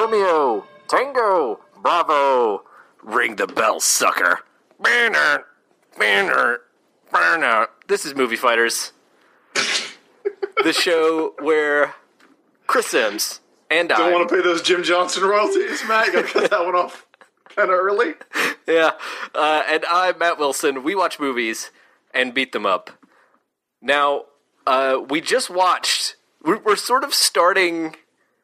Romeo, Tango, Bravo. Ring the bell, sucker. Banner, banner, banner. This is Movie Fighters. The show where Chris Sims and I... Don't want to pay those Jim Johnson royalties, Matt. You gotta cut that one off kind of early. Yeah. And I'm Matt Wilson. We watch movies and beat them up. Now, we just watched... We're sort of starting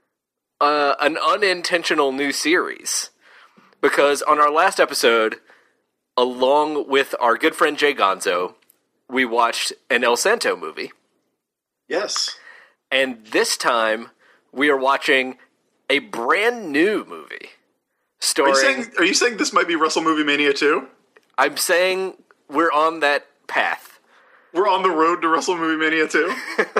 an unintentional new series. Because on our last episode, along with our good friend Jay Gonzo, we watched an El Santo movie. Yes. And this time, we are watching a brand new movie. Are you saying this might be Wrestle Movie Mania 2? I'm saying we're on that path. We're on the road to Wrestle Movie Mania 2?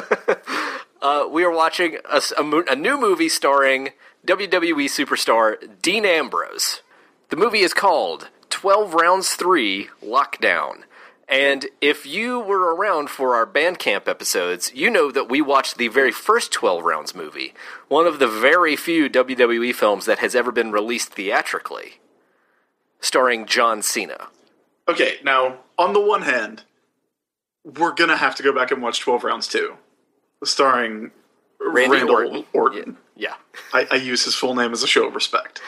We are watching a new movie starring WWE superstar Dean Ambrose. The movie is called 12 Rounds 3 Lockdown. And if you were around for our Bandcamp episodes, you know that we watched the very first 12 Rounds movie, one of the very few WWE films that has ever been released theatrically, starring John Cena. Okay, now, on the one hand, we're gonna have to go back and watch 12 Rounds 2, starring Randall Orton. Yeah. I use his full name as a show of respect.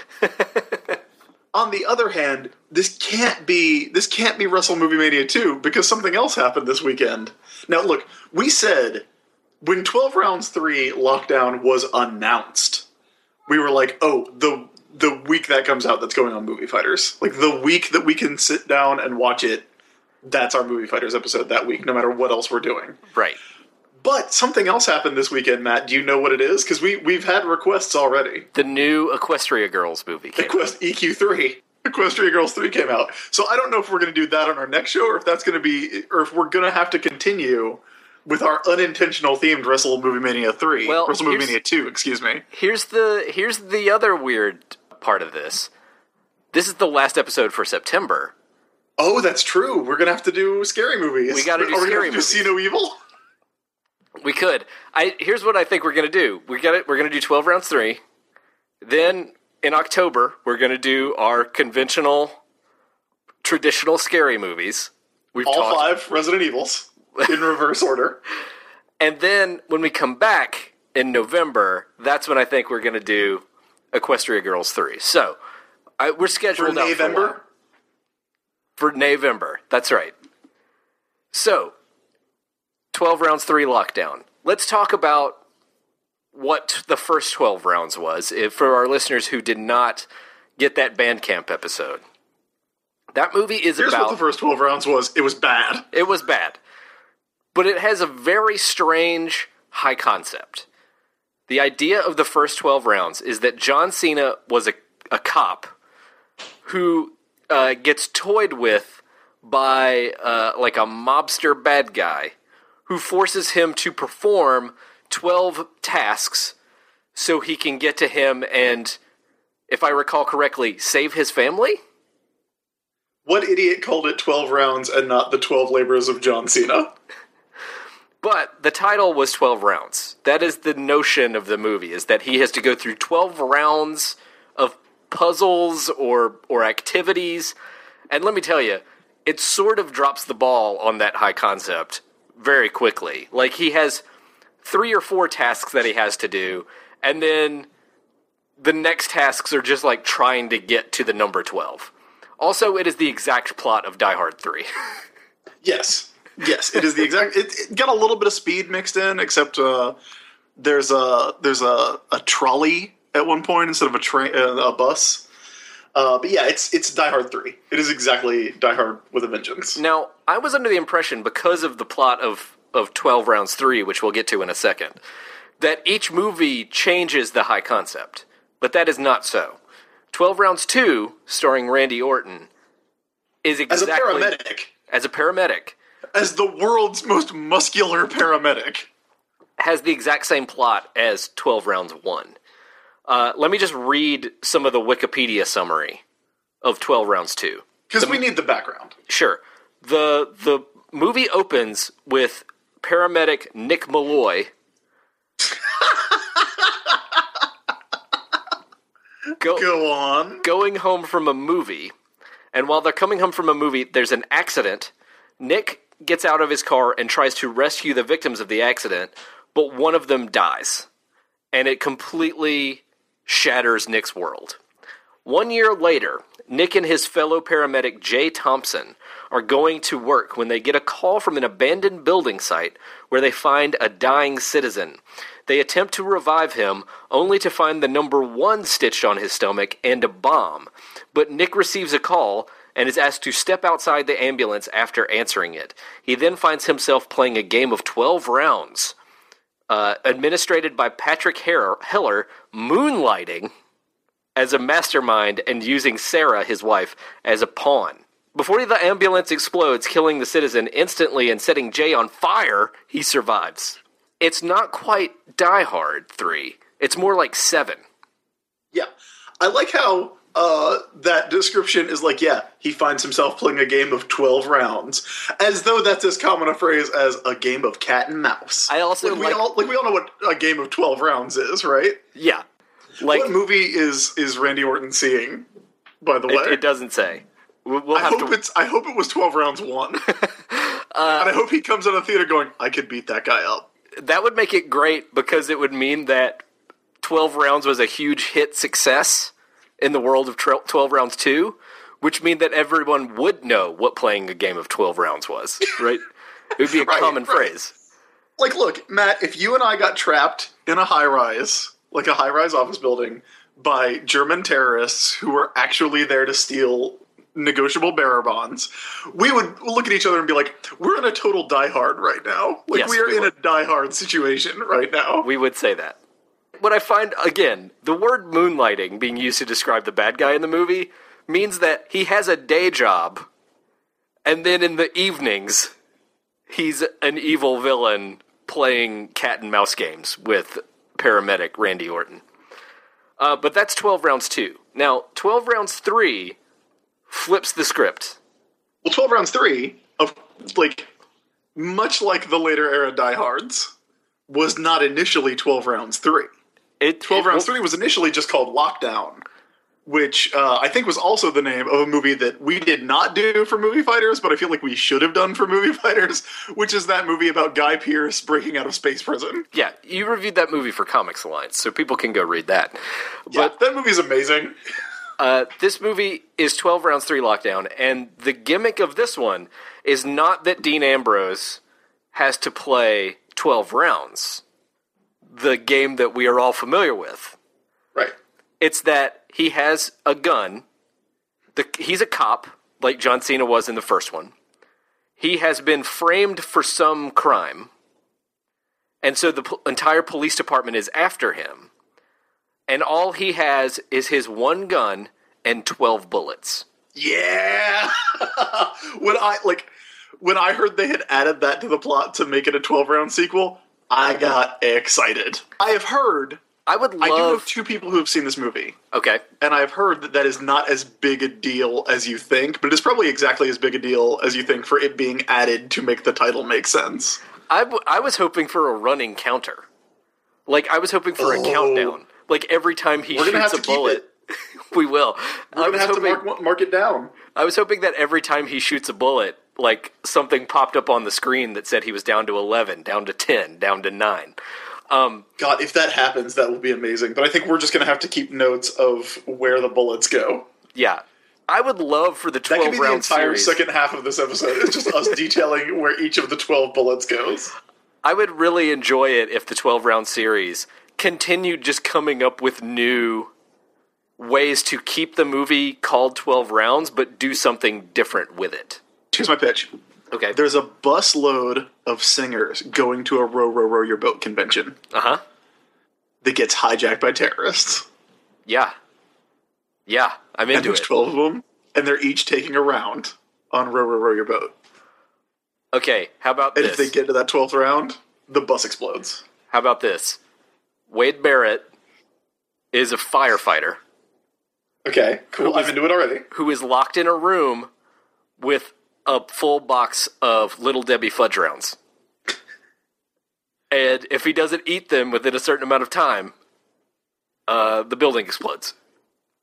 On the other hand, this can't be Wrestle Movie Mania 2 because something else happened this weekend. Now, look, we said when 12 Rounds 3 Lockdown was announced, we were like, oh, the week that comes out that's going on Movie Fighters. Like, the week that we can sit down and watch it, that's our Movie Fighters episode that week, no matter what else we're doing. Right. But something else happened this weekend, Matt. Do you know what it is? Because we've had requests already. The new Equestria Girls movie came out. EQ3. Equestria Girls 3 came out. So I don't know if we're going to do that on our next show, or if that's going to be, or if we're going to have to continue with our unintentional themed Wrestle Movie Mania 3. Well, Wrestle Movie Mania 2, excuse me. Here's the other weird part of this. This is the last episode for September. Oh, that's true. We're going to have to do scary movies. We got to do scary movies. See No Evil? We could. Here's what I think we're going to do. We're going to do 12 Rounds 3. Then, in October, we're going to do our conventional, traditional scary movies. All 5 Resident Evils, in reverse order. And then, when we come back in November, that's when I think we're going to do Equestria Girls 3. So, we're scheduled out November? For November. That's right. So, 12 Rounds 3 Lockdown. Let's talk about what the first 12 rounds was, for our listeners who did not get that Bandcamp episode. That movie is Here's what the first 12 rounds was. It was bad. It was bad. But it has a very strange high concept. The idea of the first 12 rounds is that John Cena was a cop who gets toyed with by like a mobster bad guy who forces him to perform 12 tasks so he can get to him and, if I recall correctly, save his family? What idiot called it 12 rounds and not the 12 labors of John Cena? But the title was 12 rounds. That is the notion of the movie, is that he has to go through 12 rounds of puzzles or activities. And let me tell you, it sort of drops the ball on that high concept very quickly. Like, he has 3 or 4 tasks that he has to do, and then the next tasks are just like trying to get to the number 12. Also, it is the exact plot of Die Hard 3. Yes, it is the exact. It got a little bit of speed mixed in, except there's a trolley at one point instead of a bus. But yeah, it's Die Hard 3. It is exactly Die Hard with a vengeance. Now, I was under the impression, because of the plot of 12 Rounds 3, which we'll get to in a second, that each movie changes the high concept. But that is not so. 12 Rounds 2, starring Randy Orton, is exactly... As a paramedic. As the world's most muscular paramedic. Has the exact same plot as 12 Rounds 1. Let me just read some of the Wikipedia summary of 12 Rounds 2. Because we need the background. Sure. The movie opens with paramedic Nick Malloy Go on. going home from a movie, and while they're coming home from a movie, there's an accident. Nick gets out of his car and tries to rescue the victims of the accident, but one of them dies, and it completely shatters Nick's world. 1 year later, Nick and his fellow paramedic Jay Thompson are going to work when they get a call from an abandoned building site where they find a dying citizen. They attempt to revive him, only to find the number 1 stitched on his stomach and a bomb. But Nick receives a call and is asked to step outside the ambulance after answering it. He then finds himself playing a game of 12 rounds, administered by Patrick Heller, moonlighting as a mastermind and using Sarah, his wife, as a pawn. Before the ambulance explodes, killing the citizen instantly and setting Jay on fire, he survives. It's not quite Die Hard 3. It's more like 7. Yeah. I like how that description is like, yeah, he finds himself playing a game of 12 rounds, as though that's as common a phrase as a game of cat and mouse. I also we all know what a game of 12 rounds is, right? Yeah. What movie is Randy Orton seeing, by the way? It doesn't say. I hope it was 12 rounds 1. And I hope he comes out of the theater going, I could beat that guy up. That would make it great, because it would mean that 12 rounds was a huge hit success in the world of 12 rounds 2, which mean that everyone would know what playing a game of 12 rounds was, right? It would be a common phrase. Like, look, Matt, if you and I got trapped in a high-rise, like a high-rise office building, by German terrorists who were actually there to steal negotiable bearer bonds, we would look at each other and be like, we're in a total Die Hard right now. Like, yes, we are in a Die Hard situation right now. We would say that. What I find, again, the word moonlighting being used to describe the bad guy in the movie means that he has a day job, and then in the evenings, he's an evil villain playing cat and mouse games with paramedic Randy Orton. But that's 12 rounds 2. Now, 12 rounds 3 flips the script. Well, 12 rounds 3, much like the later era Die Hards, was not initially 12 rounds 3. 12 rounds 3 was initially just called Lockdown, which I think was also the name of a movie that we did not do for Movie Fighters, but I feel like we should have done for Movie Fighters, which is that movie about Guy Pearce breaking out of space prison. Yeah, you reviewed that movie for Comics Alliance, so people can go read that. But yeah, that movie's amazing. This movie is 12 rounds 3 Lockdown, and the gimmick of this one is not that Dean Ambrose has to play 12 rounds, the game that we are all familiar with. Right. It's that he has a gun. He's a cop, like John Cena was in the first one. He has been framed for some crime, and so the entire police department is after him. And all he has is his one gun and 12 bullets. Yeah! When I heard they had added that to the plot to make it a 12-round sequel, I got excited. I do know 2 people who have seen this movie. Okay. And I've heard that is not as big a deal as you think, but it is probably exactly as big a deal as you think for it being added to make the title make sense. I was hoping for a running counter. I was hoping for a countdown. Every time he shoots a bullet. We will. We're going to have to mark it down. I was hoping that every time he shoots a bullet, something popped up on the screen that said he was down to 11, down to 10, down to 9. God, if that happens, that will be amazing. But I think we're just going to have to keep notes of where the bullets go. Yeah. I would love for the 12-round series. That could be the entire second half of this episode. It's just us detailing where each of the 12 bullets goes. I would really enjoy it if the 12-round series continued just coming up with new ways to keep the movie called 12 rounds, but do something different with it. Here's my pitch. Okay. There's a busload of singers going to a row your boat convention. Uh-huh. That gets hijacked by terrorists. Yeah. Yeah, I'm into it. And there's 12 of them, and they're each taking a round on row your boat. Okay, how about this? And if they get to that 12th round, the bus explodes. How about this? Wade Barrett is a firefighter. Okay, cool. I'm into it already. Who is locked in a room with a full box of Little Debbie fudge rounds. And if he doesn't eat them within a certain amount of time, the building explodes.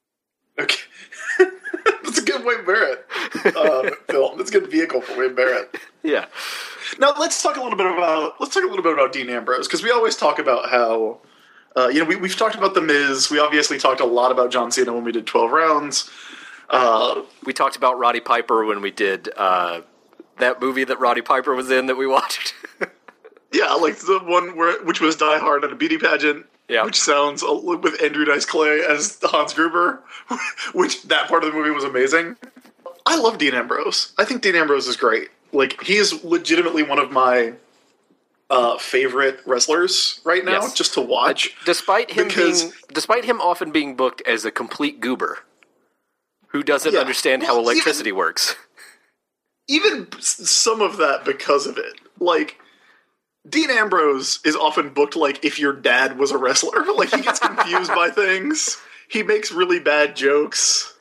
Okay. That's a good Wade Barrett film. That's a good vehicle for Wade Barrett. Yeah. Now let's talk a little bit about Dean Ambrose, because we always talk about how we've talked about The Miz. We obviously talked a lot about John Cena when we did 12 rounds. We talked about Roddy Piper when we did that movie that Roddy Piper was in that we watched. Yeah, like the one which was Die Hard at a beauty pageant. Yeah. Which sounds with Andrew Dice Clay as Hans Gruber, which that part of the movie was amazing. I love Dean Ambrose. I think Dean Ambrose is great. Like, he is legitimately one of my favorite wrestlers right now, just to watch. Despite him often being booked as a complete goober who doesn't understand how electricity works. Even some of that because of it. Like, Dean Ambrose is often booked like if your dad was a wrestler. Like, he gets confused by things. He makes really bad jokes.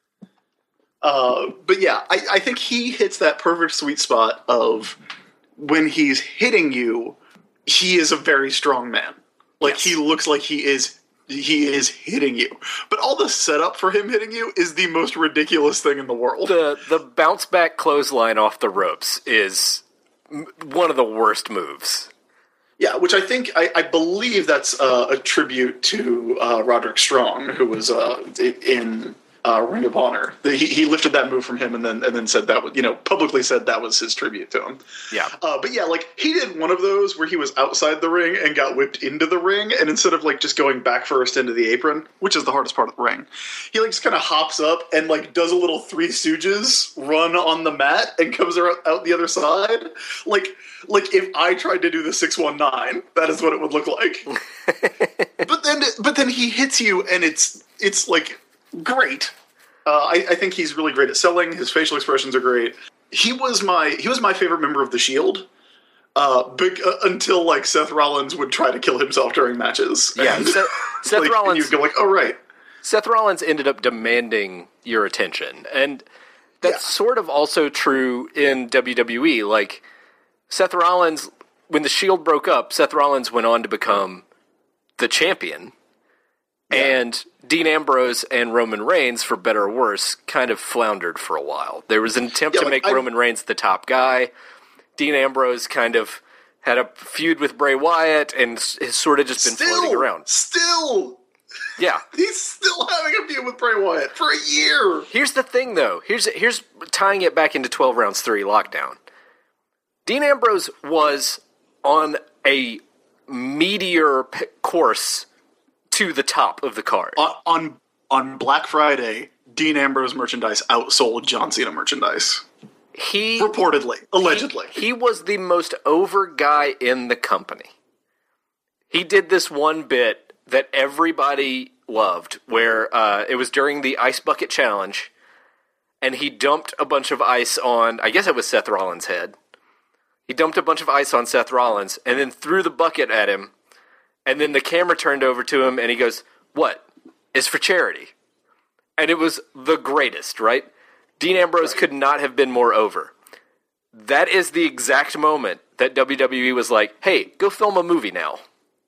But yeah, I think he hits that perfect sweet spot of when he's hitting you, he is a very strong man. Like, he looks like he is hitting you. But all the setup for him hitting you is the most ridiculous thing in the world. The bounce back clothesline off the ropes is one of the worst moves. Yeah, which I believe that's a tribute to Roderick Strong, who was in Ring of Honor. He lifted that move from him and then said that was, publicly said that was his tribute to him. Yeah. But yeah, like, he did one of those where he was outside the ring and got whipped into the ring, and instead of like just going back first into the apron, which is the hardest part of the ring, he like just kind of hops up and like does a little Three Stooges run on the mat and comes out the other side. Like if I tried to do the 619, that is what it would look like. but then he hits you and it's like great. I think he's really great at selling. His facial expressions are great. He was my favorite member of the Shield. Until like Seth Rollins would try to kill himself during matches. Yeah, Seth Rollins. And you'd go like, oh right. Seth Rollins ended up demanding your attention, and that's sort of also true in WWE. Like, Seth Rollins, when the Shield broke up, Seth Rollins went on to become the champion. And Dean Ambrose and Roman Reigns, for better or worse, kind of floundered for a while. There was an attempt to make Roman Reigns the top guy. Dean Ambrose kind of had a feud with Bray Wyatt and has sort of just been floating around. Yeah. He's still having a feud with Bray Wyatt for a year. Here's the thing, though. Here's tying it back into 12 Rounds 3 Lockdown. Dean Ambrose was on a meteor course to the top of the card. On Black Friday, Dean Ambrose merchandise outsold John Cena merchandise. Allegedly. He was the most over guy in the company. He did this one bit that everybody loved, where it was during the Ice Bucket Challenge, and he dumped a bunch of ice on, I guess it was Seth Rollins' head. He dumped a bunch of ice on Seth Rollins, and then threw the bucket at him, and then the camera turned over to him, and he goes, "What? It's for charity." And it was the greatest, right? Dean Ambrose could not have been more over. That is the exact moment that WWE was like, "Hey, go film a movie now."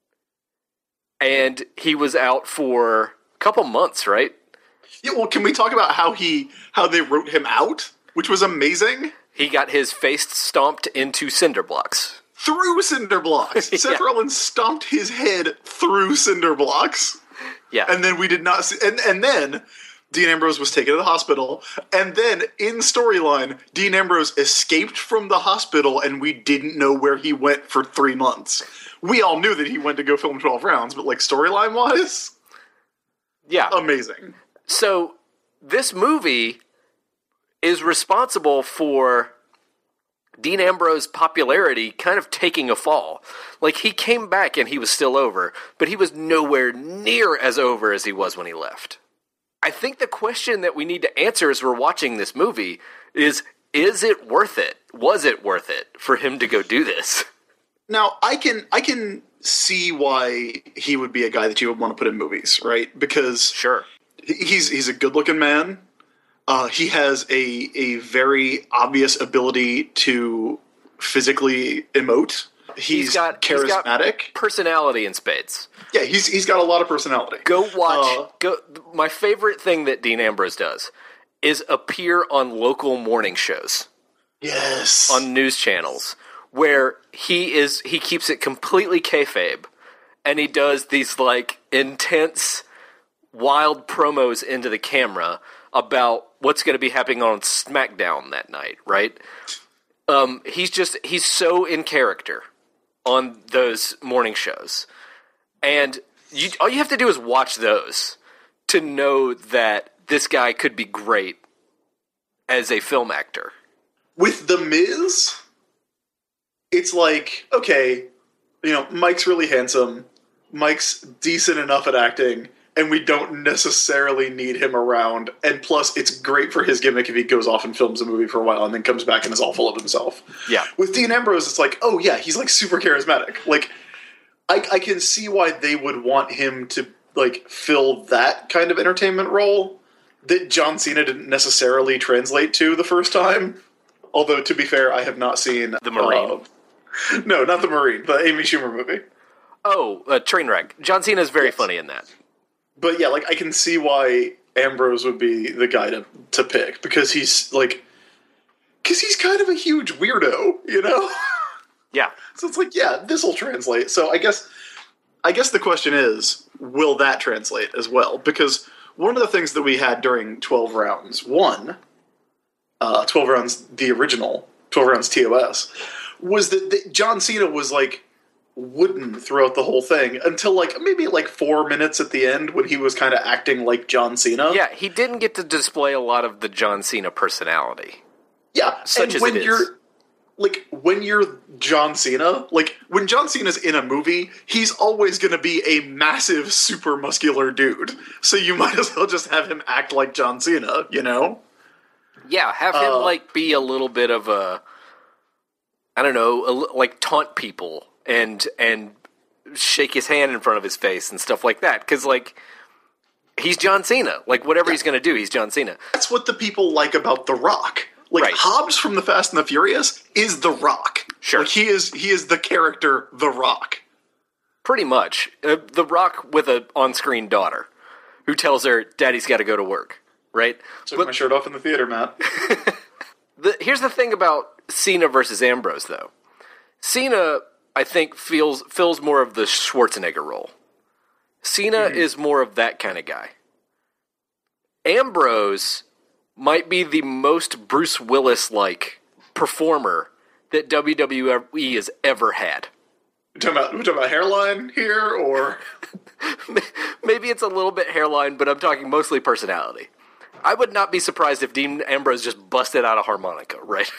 And he was out for a couple months, right? Yeah, well, can we talk about how they wrote him out, which was amazing? He got his face stomped into cinder blocks. Through cinder blocks. Seth Rollins stomped his head through cinder blocks. Yeah. And then we did not see... And then Dean Ambrose was taken to the hospital. And then, in storyline, Dean Ambrose escaped from the hospital and we didn't know where he went for 3 months. We all knew that he went to go film 12 rounds, but like storyline-wise... Yeah. Amazing. So, this movie is responsible for Dean Ambrose's popularity kind of taking a fall. Like, he came back and he was still over, but he was nowhere near as over as he was when he left. I think the question that we need to answer as we're watching this movie is it worth it? Was it worth it for him to go do this? Now, I can see why he would be a guy that you would want to put in movies, right? Because sure, he's a good-looking man. He has a very obvious ability to physically emote. He's charismatic. Personality in spades. Yeah, he's got a lot of personality. Go watch. My favorite thing that Dean Ambrose does is appear on local morning shows. Yes. On news channels where he keeps it completely kayfabe, and he does these like intense, wild promos into the camera about what's going to be happening on SmackDown that night, right? He's so in character on those morning shows. And all you have to do is watch those to know that this guy could be great as a film actor. With The Miz, it's like, okay, Mike's really handsome, Mike's decent enough at acting, and we don't necessarily need him around. And plus, it's great for his gimmick if he goes off and films a movie for a while and then comes back and is all full of himself. Yeah. With Dean Ambrose, it's like, oh yeah, he's like super charismatic. Like, I can see why they would want him to like fill that kind of entertainment role that John Cena didn't necessarily translate to the first time. Although, to be fair, I have not seen The Marine. No, not The Marine, the Amy Schumer movie. Oh, Trainwreck. John Cena is very funny in that. But yeah, like I can see why Ambrose would be the guy to pick because he's kind of a huge weirdo, Yeah. So it's like, yeah, this will translate. So I guess the question is, will that translate as well? Because one of the things that we had during 12 rounds, 12 rounds, the original 12 rounds TOS, was that John Cena was like wooden throughout the whole thing until like maybe like 4 minutes at the end when he was kind of acting like John Cena. Yeah, he didn't get to display a lot of the John Cena personality. Yeah, such as it is. When you're John Cena, like when John Cena's in a movie, he's always going to be a massive, super muscular dude. So you might as well just have him act like John Cena, Yeah, have him like be a little bit of a, I don't know, like taunt people and shake his hand in front of his face and stuff like that. Because like he's John Cena. Like whatever he's going to do, he's John Cena. That's what the people like about The Rock. Like right. Hobbs from The Fast and the Furious is The Rock. Sure, like he is the character The Rock. Pretty much, The Rock with an on-screen daughter who tells her, "Daddy's got to go to work." Right? Took my shirt off in the theater, Matt. Here's the thing about Cena versus Ambrose, though. Cena, I think, fills more of the Schwarzenegger role. Cena is more of that kind of guy. Ambrose might be the most Bruce Willis-like performer that WWE has ever had. We're talking about hairline here, or maybe it's a little bit hairline, but I'm talking mostly personality. I would not be surprised if Dean Ambrose just busted out a harmonica, right?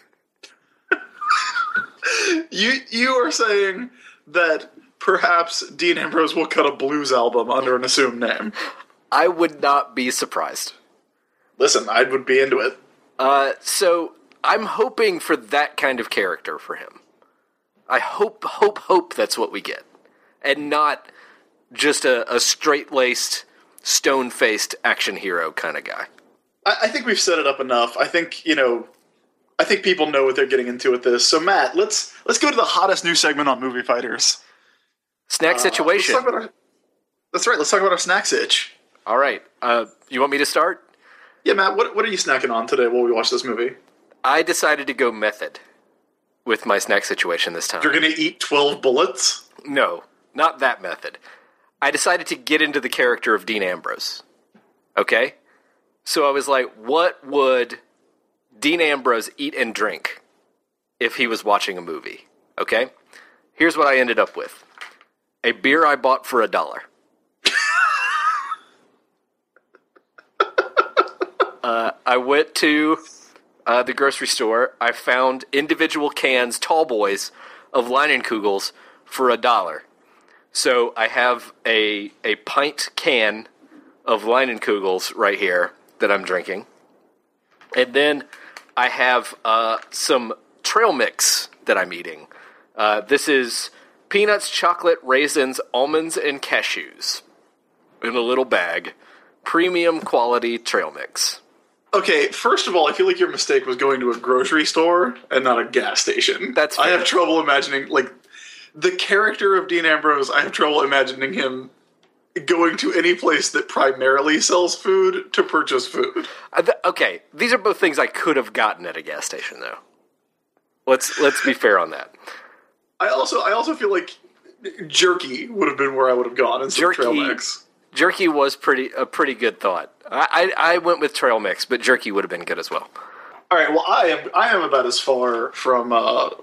You are saying that perhaps Dean Ambrose will cut a blues album under an assumed name. I would not be surprised. Listen, I would be into it. So I'm hoping for that kind of character for him. I hope that's what we get. And not just a straight-laced, stone-faced action hero kind of guy. I think we've set it up enough. I think people know what they're getting into with this. So Matt, let's go to the hottest new segment on Movie Fighters. Snack situation. That's right. Let's talk about our snack sitch. All right. You want me to start? Yeah, Matt. What are you snacking on today while we watch this movie? I decided to go method with my snack situation this time. You're going to eat 12 bullets? No, not that method. I decided to get into the character of Dean Ambrose. Okay? So I was like, what would Dean Ambrose eat and drink if he was watching a movie? Okay? Here's what I ended up with. A beer I bought for $1. I went to the grocery store. I found individual cans, tall boys, of Leinenkugels for $1. So I have a pint can of Leinenkugels right here that I'm drinking. And then I have some trail mix that I'm eating. This is peanuts, chocolate, raisins, almonds, and cashews in a little bag. Premium quality trail mix. Okay, first of all, I feel like your mistake was going to a grocery store and not a gas station. That's fair. I have trouble imagining, like, The character of Dean Ambrose, I have trouble imagining him going to any place that primarily sells food to purchase food. Okay, these are both things I could have gotten at a gas station, though. Let's be fair on that. I also feel like jerky would have been where I would have gone instead of trail mix. Jerky was a pretty good thought. I went with trail mix, but jerky would have been good as well. All right. Well, I am about as far from our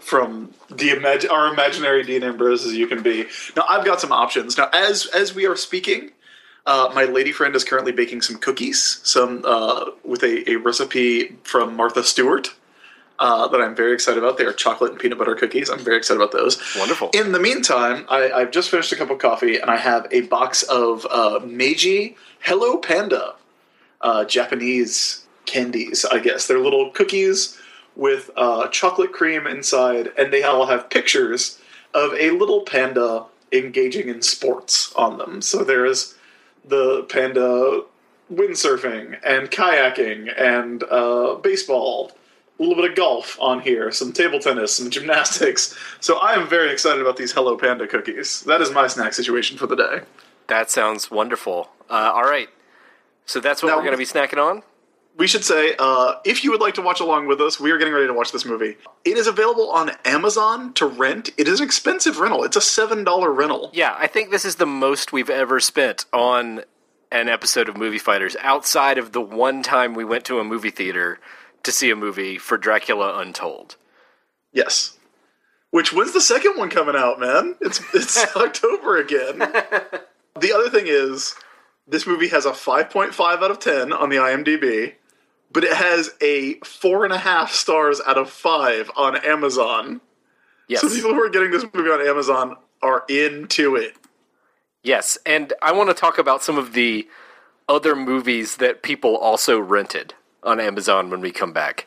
imaginary Dean Ambrose as you can be. Now I've got some options. Now as we are speaking, my lady friend is currently baking some cookies, with a recipe from Martha Stewart. That I'm very excited about. They are chocolate and peanut butter cookies. I'm very excited about those. Wonderful. In the meantime, I've just finished a cup of coffee, and I have a box of Meiji Hello Panda Japanese candies, I guess. They're little cookies with chocolate cream inside, and they all have pictures of a little panda engaging in sports on them. So there's the panda windsurfing and kayaking and baseball, a little bit of golf on here, some table tennis, some gymnastics. So I am very excited about these Hello Panda cookies. That is my snack situation for the day. That sounds wonderful. All right. So that's what we're going to be snacking on? We should say, if you would like to watch along with us, we are getting ready to watch this movie. It is available on Amazon to rent. It is an expensive rental. It's a $7 rental. Yeah, I think this is the most we've ever spent on an episode of Movie Fighters, outside of the one time we went to a movie theater to see a movie for Dracula Untold. Yes. When's the second one coming out, man? It's October again. The other thing is, this movie has a 5.5 out of 10 on the IMDb, but it has a 4.5 stars out of 5 on Amazon. Yes. So people who are getting this movie on Amazon are into it. Yes, and I want to talk about some of the other movies that people also rented on Amazon when we come back.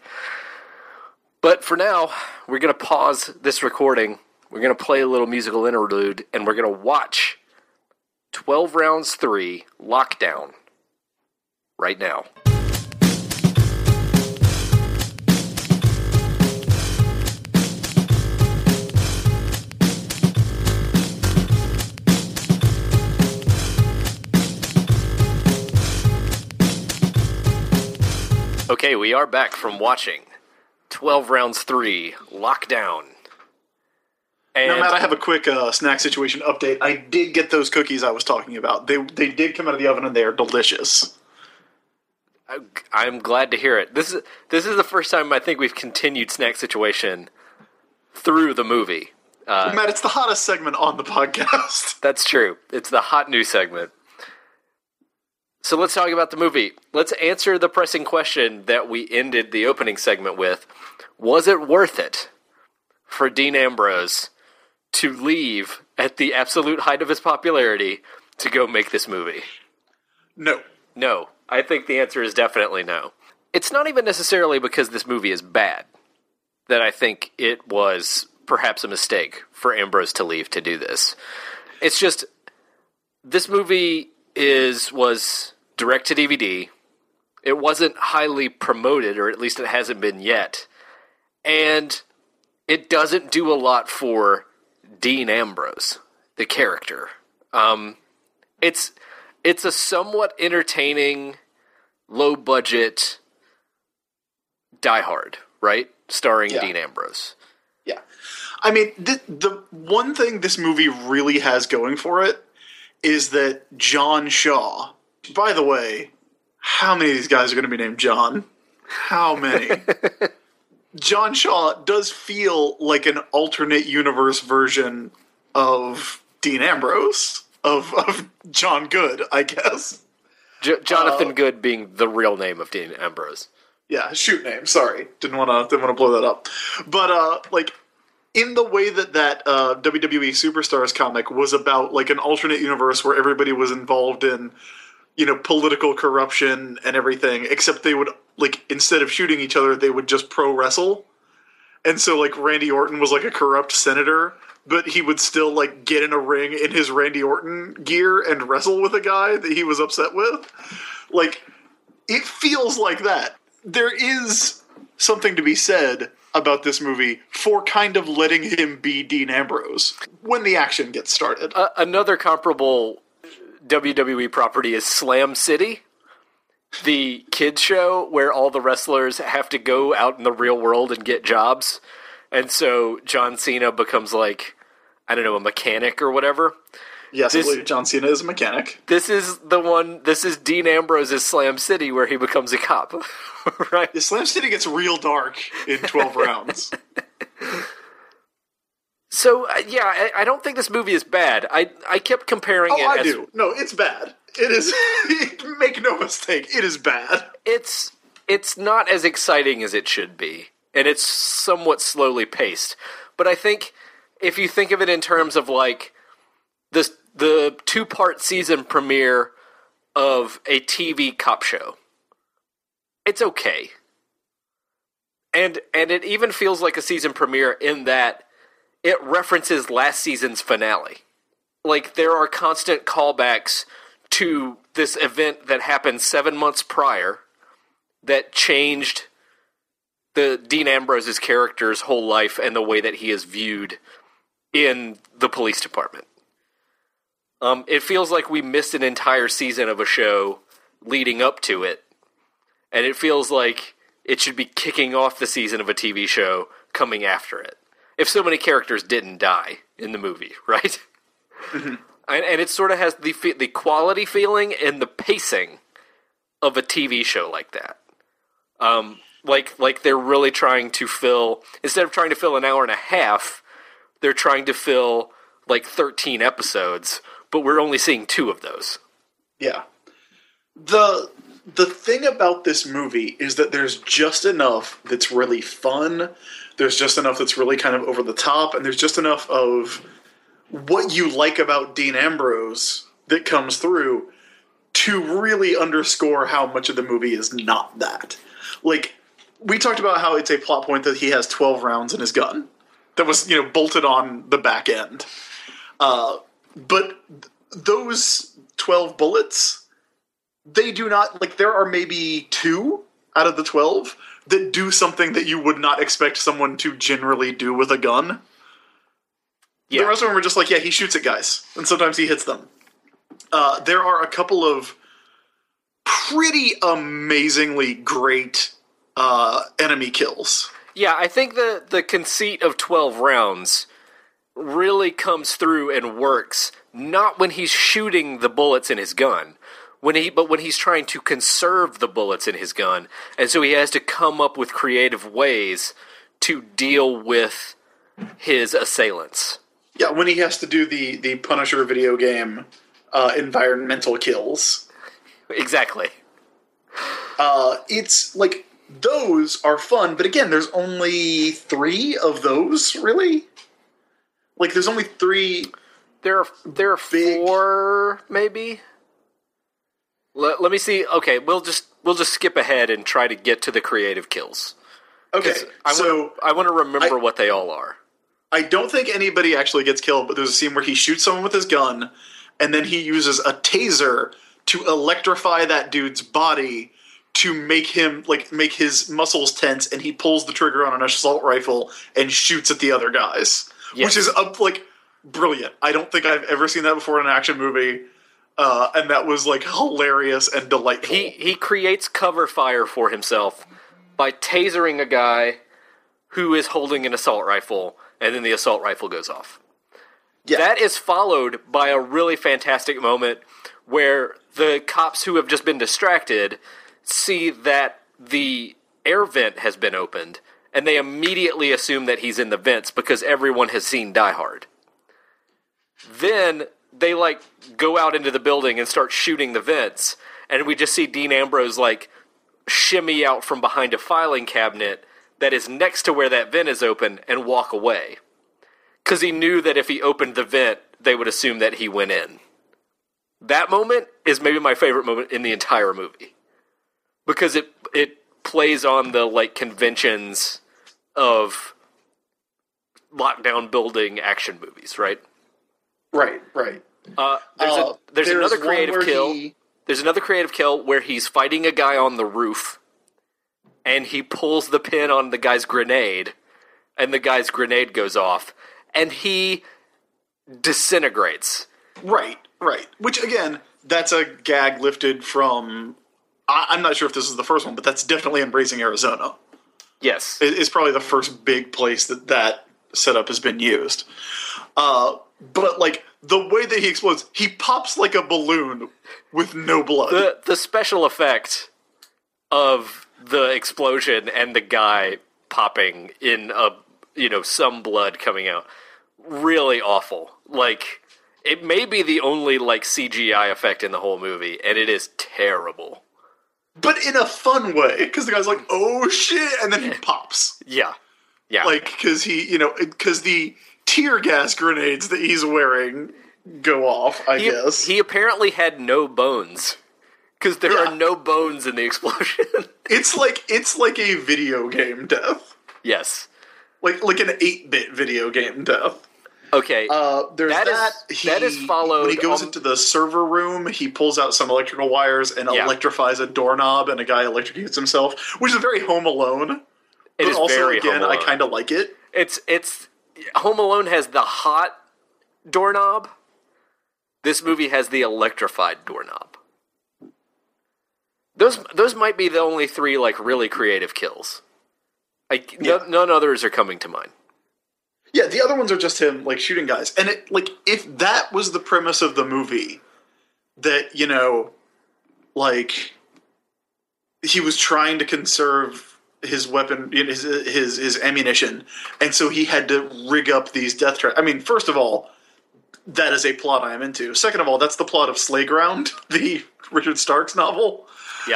But for now, we're going to pause this recording. We're going to play a little musical interlude, and we're going to watch 12 Rounds 3 Lockdown right now. Okay, we are back from watching 12 Rounds 3 Lockdown. And now, Matt, I have a quick snack situation update. I did get those cookies I was talking about. They did come out of the oven, and they are delicious. I'm glad to hear it. This is the first time I think we've continued snack situation through the movie. Matt, it's the hottest segment on the podcast. That's true. It's the hot news segment. So let's talk about the movie. Let's answer the pressing question that we ended the opening segment with. Was it worth it for Dean Ambrose to leave at the absolute height of his popularity to go make this movie? No. No. I think the answer is definitely no. It's not even necessarily because this movie is bad that I think it was perhaps a mistake for Ambrose to leave to do this. It's just, this movie was direct to DVD. It wasn't highly promoted, or at least it hasn't been yet. And it doesn't do a lot for Dean Ambrose, the character. It's a somewhat entertaining, low-budget Die Hard, right? Starring Dean Ambrose. Yeah. I mean, the one thing this movie really has going for it is that John Shaw... By the way, how many of these guys are going to be named John? How many? John Shaw does feel like an alternate universe version of Dean Ambrose, of John Good, I guess. Jonathan Good being the real name of Dean Ambrose. Yeah, shoot name. Sorry, didn't want to blow that up. But in the way that WWE Superstars comic was about like an alternate universe where everybody was involved in, political corruption and everything, except they would, like, instead of shooting each other, they would just pro wrestle. And so, like, Randy Orton was like a corrupt senator, but he would still, like, get in a ring in his Randy Orton gear and wrestle with a guy that he was upset with. Like, it feels like that. There is something to be said about this movie for kind of letting him be Dean Ambrose when the action gets started. Another comparable WWE property is Slam City, the kids show where all the wrestlers have to go out in the real world and get jobs. And so John Cena becomes like, I don't know, a mechanic or whatever. Yes, I believe John Cena is a mechanic. This is Dean Ambrose's Slam City where he becomes a cop, right? The Slam City gets real dark in 12 rounds. So, yeah, I don't think this movie is bad. I kept comparing it. I do. No, it's bad. It is. Make no mistake, it is bad. It's not as exciting as it should be, and it's somewhat slowly paced. But I think if you think of it in terms of like the 2-part season premiere of a TV cop show, it's okay. And it even feels like a season premiere in that it references last season's finale. Like, there are constant callbacks to this event that happened 7 months prior that changed the Dean Ambrose's character's whole life and the way that he is viewed in the police department. It feels like we missed an entire season of a show leading up to it, and it feels like it should be kicking off the season of a TV show coming after it. If so many characters didn't die in the movie, right? Mm-hmm. And it sort of has the quality feeling and the pacing of a TV show like that. Like they're really trying to fill, instead of trying to fill an hour and a half, they're trying to fill like 13 episodes, but we're only seeing 2 of those. Yeah. The thing about this movie is that there's just enough that's really fun, there's just enough that's really kind of over the top, and there's just enough of what you like about Dean Ambrose that comes through to really underscore how much of the movie is not that. Like, we talked about how it's a plot point that he has 12 rounds in his gun that was, bolted on the back end. But those 12 bullets, they do not, like, there are maybe 2 out of the 12 that do something that you would not expect someone to generally do with a gun. Yeah. The rest of them are just like, yeah, he shoots at guys, and sometimes he hits them. There are a couple of pretty amazingly great enemy kills. Yeah, I think the conceit of 12 rounds really comes through and works, not when he's shooting the bullets in his gun, but when he's trying to conserve the bullets in his gun, and so he has to come up with creative ways to deal with his assailants. Yeah, when he has to do the Punisher video game environmental kills. Exactly. It's like, those are fun, but again, there's only 3 of those, really? Like, there's only 3. There are 4, maybe. Let me see. Okay, we'll just skip ahead and try to get to the creative kills. Okay, I want to remember what they all are. I don't think anybody actually gets killed, but there's a scene where he shoots someone with his gun, and then he uses a taser to electrify that dude's body to make his muscles tense, and he pulls the trigger on an assault rifle and shoots at the other guys. Yes. Which is, brilliant. I don't think I've ever seen that before in an action movie, and that was, hilarious and delightful. He creates cover fire for himself by tasering a guy who is holding an assault rifle, and then the assault rifle goes off. Yeah. That is followed by a really fantastic moment where the cops who have just been distracted see that the air vent has been opened, and they immediately assume that he's in the vents because everyone has seen Die Hard. Then they, go out into the building and start shooting the vents, and we just see Dean Ambrose, shimmy out from behind a filing cabinet that is next to where that vent is open and walk away. Because he knew that if he opened the vent, they would assume that he went in. That moment is maybe my favorite moment in the entire movie. Because it plays on the, conventions of lockdown building action movies, right? Right. There's another creative kill. There's another creative kill where he's fighting a guy on the roof, and he pulls the pin on the guy's grenade, and the guy's grenade goes off, and he disintegrates. Right. Which, again, that's a gag lifted from... I'm not sure if this is the first one, but that's definitely in Raising Arizona. Yes. It's probably the first big place that setup has been used. But, like, the way that he explodes, he pops like a balloon with no blood. The special effect of the explosion and the guy popping in some blood coming out, really awful. Like, it may be the only, like, CGI effect in the whole movie, and it is terrible. But in a fun way, because the guy's like, oh shit, and then he pops. Yeah. Like, because the tear gas grenades that he's wearing go off, I guess. He apparently had no bones, because there are no bones in the explosion. It's like a video game death. Yes. Like an 8-bit video game death. Okay. There's that is followed... When he goes into the server room, he pulls out some electrical wires and electrifies a doorknob, and a guy electrocutes himself, which is very Home Alone. It is also, very again, Home Alone. I kind of like it. It's Home Alone has the hot doorknob. This movie has the electrified doorknob. Those might be the only 3, like, really creative kills. None others are coming to mind. Yeah, the other ones are just him, like, shooting guys. And, if that was the premise of the movie, that, like, he was trying to conserve his weapon, his ammunition, and so he had to rig up these death traps. I mean, first of all, that is a plot I am into. Second of all, that's the plot of Slayground, the Richard Starks novel. Yeah.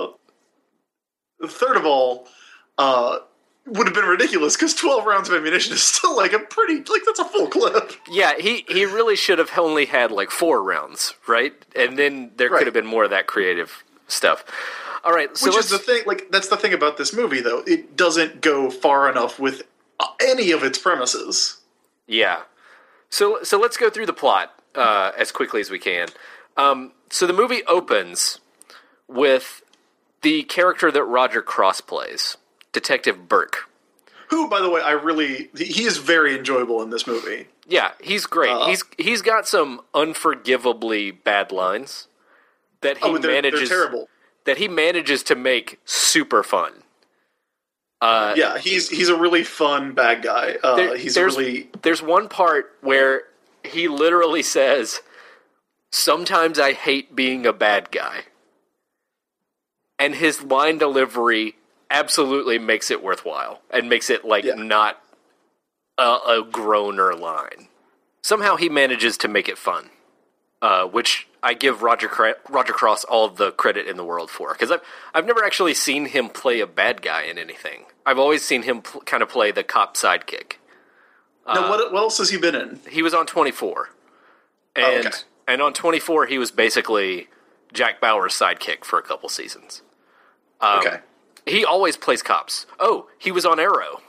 Third of all, would have been ridiculous because 12 rounds of ammunition is still like that's a full clip. Yeah, he really should have only had like 4 rounds, right? And then there could have been more of that creative stuff. All right, so which is the thing. Like, that's the thing about this movie, though. It doesn't go far enough with any of its premises. Yeah. So let's go through the plot as quickly as we can. So the movie opens with the character that Roger Cross plays, Detective Burke. Who, by the way, he is very enjoyable in this movie. Yeah, he's great. He's got some unforgivably bad lines that he manages. They're terrible. That he manages to make super fun. Yeah, he's a really fun bad guy. There's one part where he literally says, "Sometimes I hate being a bad guy," and his line delivery absolutely makes it worthwhile and makes it not a groaner line. Somehow he manages to make it fun, which I give Roger Cross all the credit in the world for, because I've never actually seen him play a bad guy in anything. I've always seen him kind of play the cop sidekick. Now, what else has he been in? He was on 24, and on 24 he was basically Jack Bauer's sidekick for a couple seasons. Okay. He always plays cops. Oh, he was on Arrow.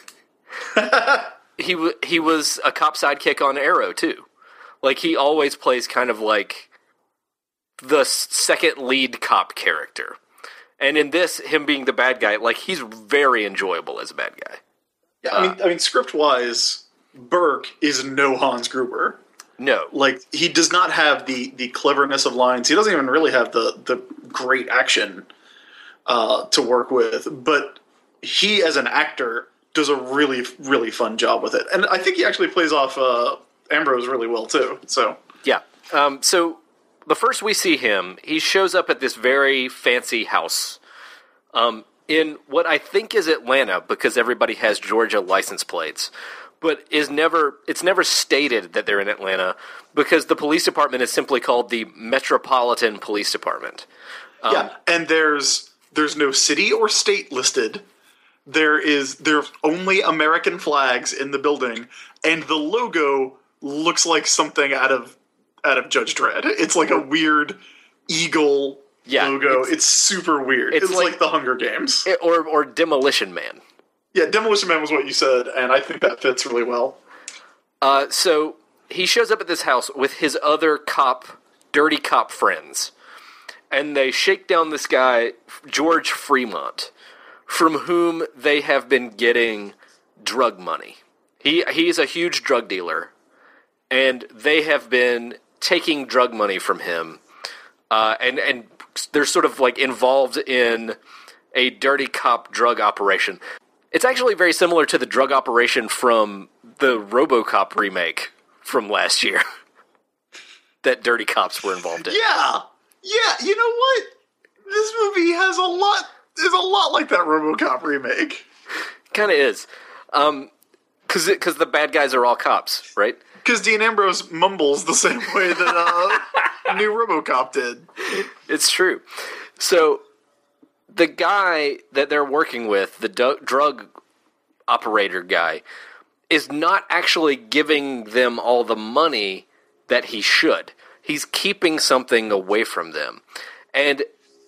He was a cop sidekick on Arrow, too. Like, he always plays kind of like the second lead cop character. And in this, him being the bad guy, like, he's very enjoyable as a bad guy. Yeah, I mean, script-wise, Burke is no Hans Gruber. No. Like, he does not have the cleverness of lines. He doesn't even really have the great action to work with, but he, as an actor, does a really, really fun job with it. And I think he actually plays off Ambrose really well, too. So yeah. So the first we see him, he shows up at this very fancy house in what I think is Atlanta, because everybody has Georgia license plates, but it's never stated that they're in Atlanta, because the police department is simply called the Metropolitan Police Department. Yeah, and there's no city or state listed. There's only American flags in the building, and the logo looks like something out of Judge Dredd. It's like a weird eagle logo. It's super weird. It's like the Hunger Games. Or Demolition Man. Yeah, Demolition Man was what you said, and I think that fits really well. So he shows up at this house with his other dirty cop friends, and they shake down this guy, George Fremont, from whom they have been getting drug money. He's a huge drug dealer, and they have been taking drug money from him, and they're sort of like involved in a dirty cop drug operation. It's actually very similar to the drug operation from the RoboCop remake from last year that dirty cops were involved in. Yeah, you know what? This movie is a lot like that RoboCop remake. Kind of is. Because the bad guys are all cops, right? Because Dean Ambrose mumbles the same way that new RoboCop did. It's true. So the guy that they're working with, the drug operator guy, is not actually giving them all the money that he should. He's keeping something away from them. And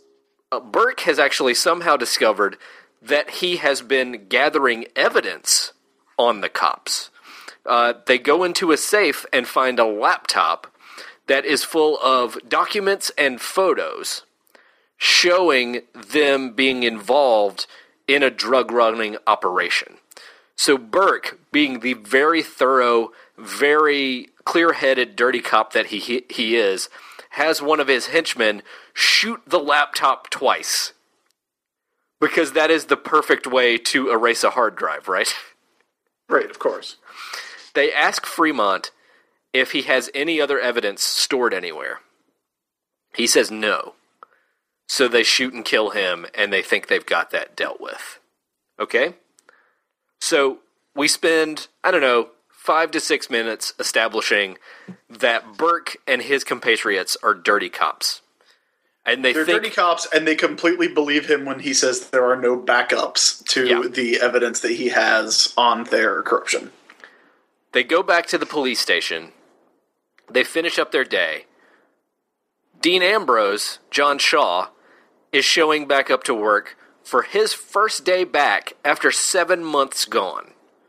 Burke has actually somehow discovered that he has been gathering evidence on the cops. They go into a safe and find a laptop that is full of documents and photos showing them being involved in a drug running operation. So Burke, being the very thorough, very clear-headed, dirty cop that he is, has one of his henchmen shoot the laptop twice. Because that is the perfect way to erase a hard drive, right? Right, of course. They ask Fremont if he has any other evidence stored anywhere. He says no. So they shoot and kill him, and they think they've got that dealt with. Okay? So we spend, 5 to 6 minutes establishing that Burke and his compatriots are dirty cops. And they're dirty cops, and they completely believe him when he says there are no backups to the evidence that he has on their corruption. They go back to the police station. They finish up their day. Dean Ambrose, John Shaw, is showing back up to work for his first day back after 7 months gone.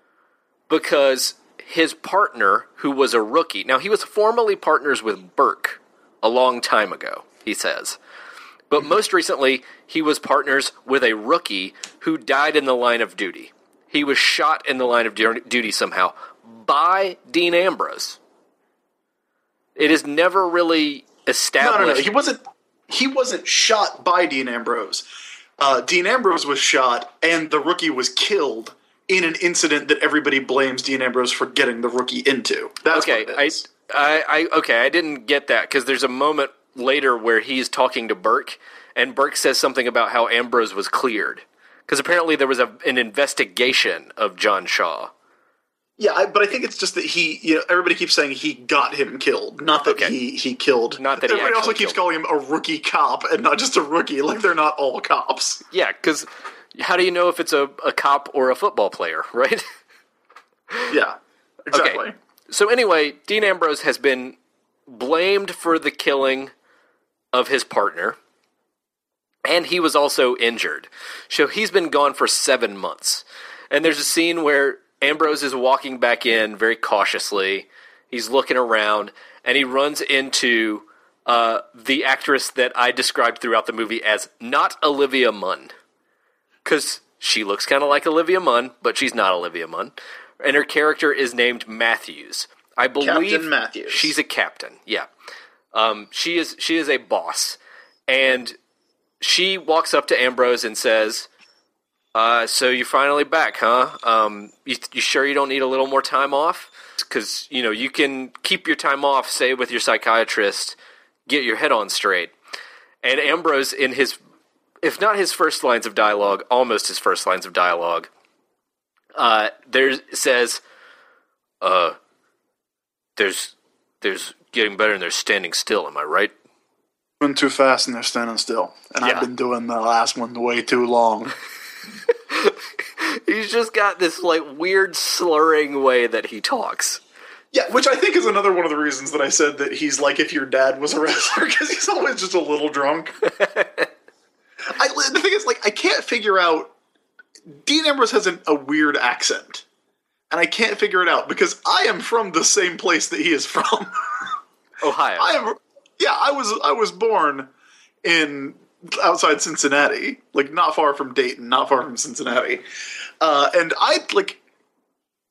Because his partner, who was a rookie... Now, he was formerly partners with Burke a long time ago, he says. But most recently, he was partners with a rookie who died in the line of duty. He was shot in the line of duty somehow by Dean Ambrose. It is never really established... No. He wasn't shot by Dean Ambrose. Dean Ambrose was shot, and the rookie was killed in an incident that everybody blames Dean Ambrose for getting the rookie into. That's okay. What it is. I didn't get that, because there's a moment later where he's talking to Burke, and Burke says something about how Ambrose was cleared. Because apparently there was an investigation of John Shaw. Yeah, but I think it's just that everybody keeps saying he got him killed, not that he killed. Not that everybody he also keeps calling him a rookie cop and not just a rookie, like they're not all cops. Yeah, because how do you know if it's a cop or a football player, right? Yeah, exactly. Okay. So anyway, Dean Ambrose has been blamed for the killing of his partner, and he was also injured. So he's been gone for 7 months. And there's a scene where Ambrose is walking back in very cautiously. He's looking around, and he runs into the actress that I described throughout the movie as not Olivia Munn. Because she looks kind of like Olivia Munn, but she's not Olivia Munn. And her character is named Matthews. I believe Captain Matthews. She's a captain, yeah. She is a boss. And she walks up to Ambrose and says... so you're finally back, huh? You sure you don't need a little more time off? Because, you can keep your time off, say, with your psychiatrist, get your head on straight. And Ambrose, in his, if not his first lines of dialogue, almost his first lines of dialogue, says, there's getting better and they're standing still, am I right? Doing too fast and they're standing still. And I've been doing the last one way too long. He's just got this weird slurring way that he talks. Yeah, which I think is another one of the reasons that I said that he's like if your dad was a wrestler, because he's always just a little drunk. The thing is, I can't figure out... Dean Ambrose has a weird accent. And I can't figure it out, because I am from the same place that he is from. Ohio. I was born in... outside Cincinnati, not far from Dayton, not far from Cincinnati. And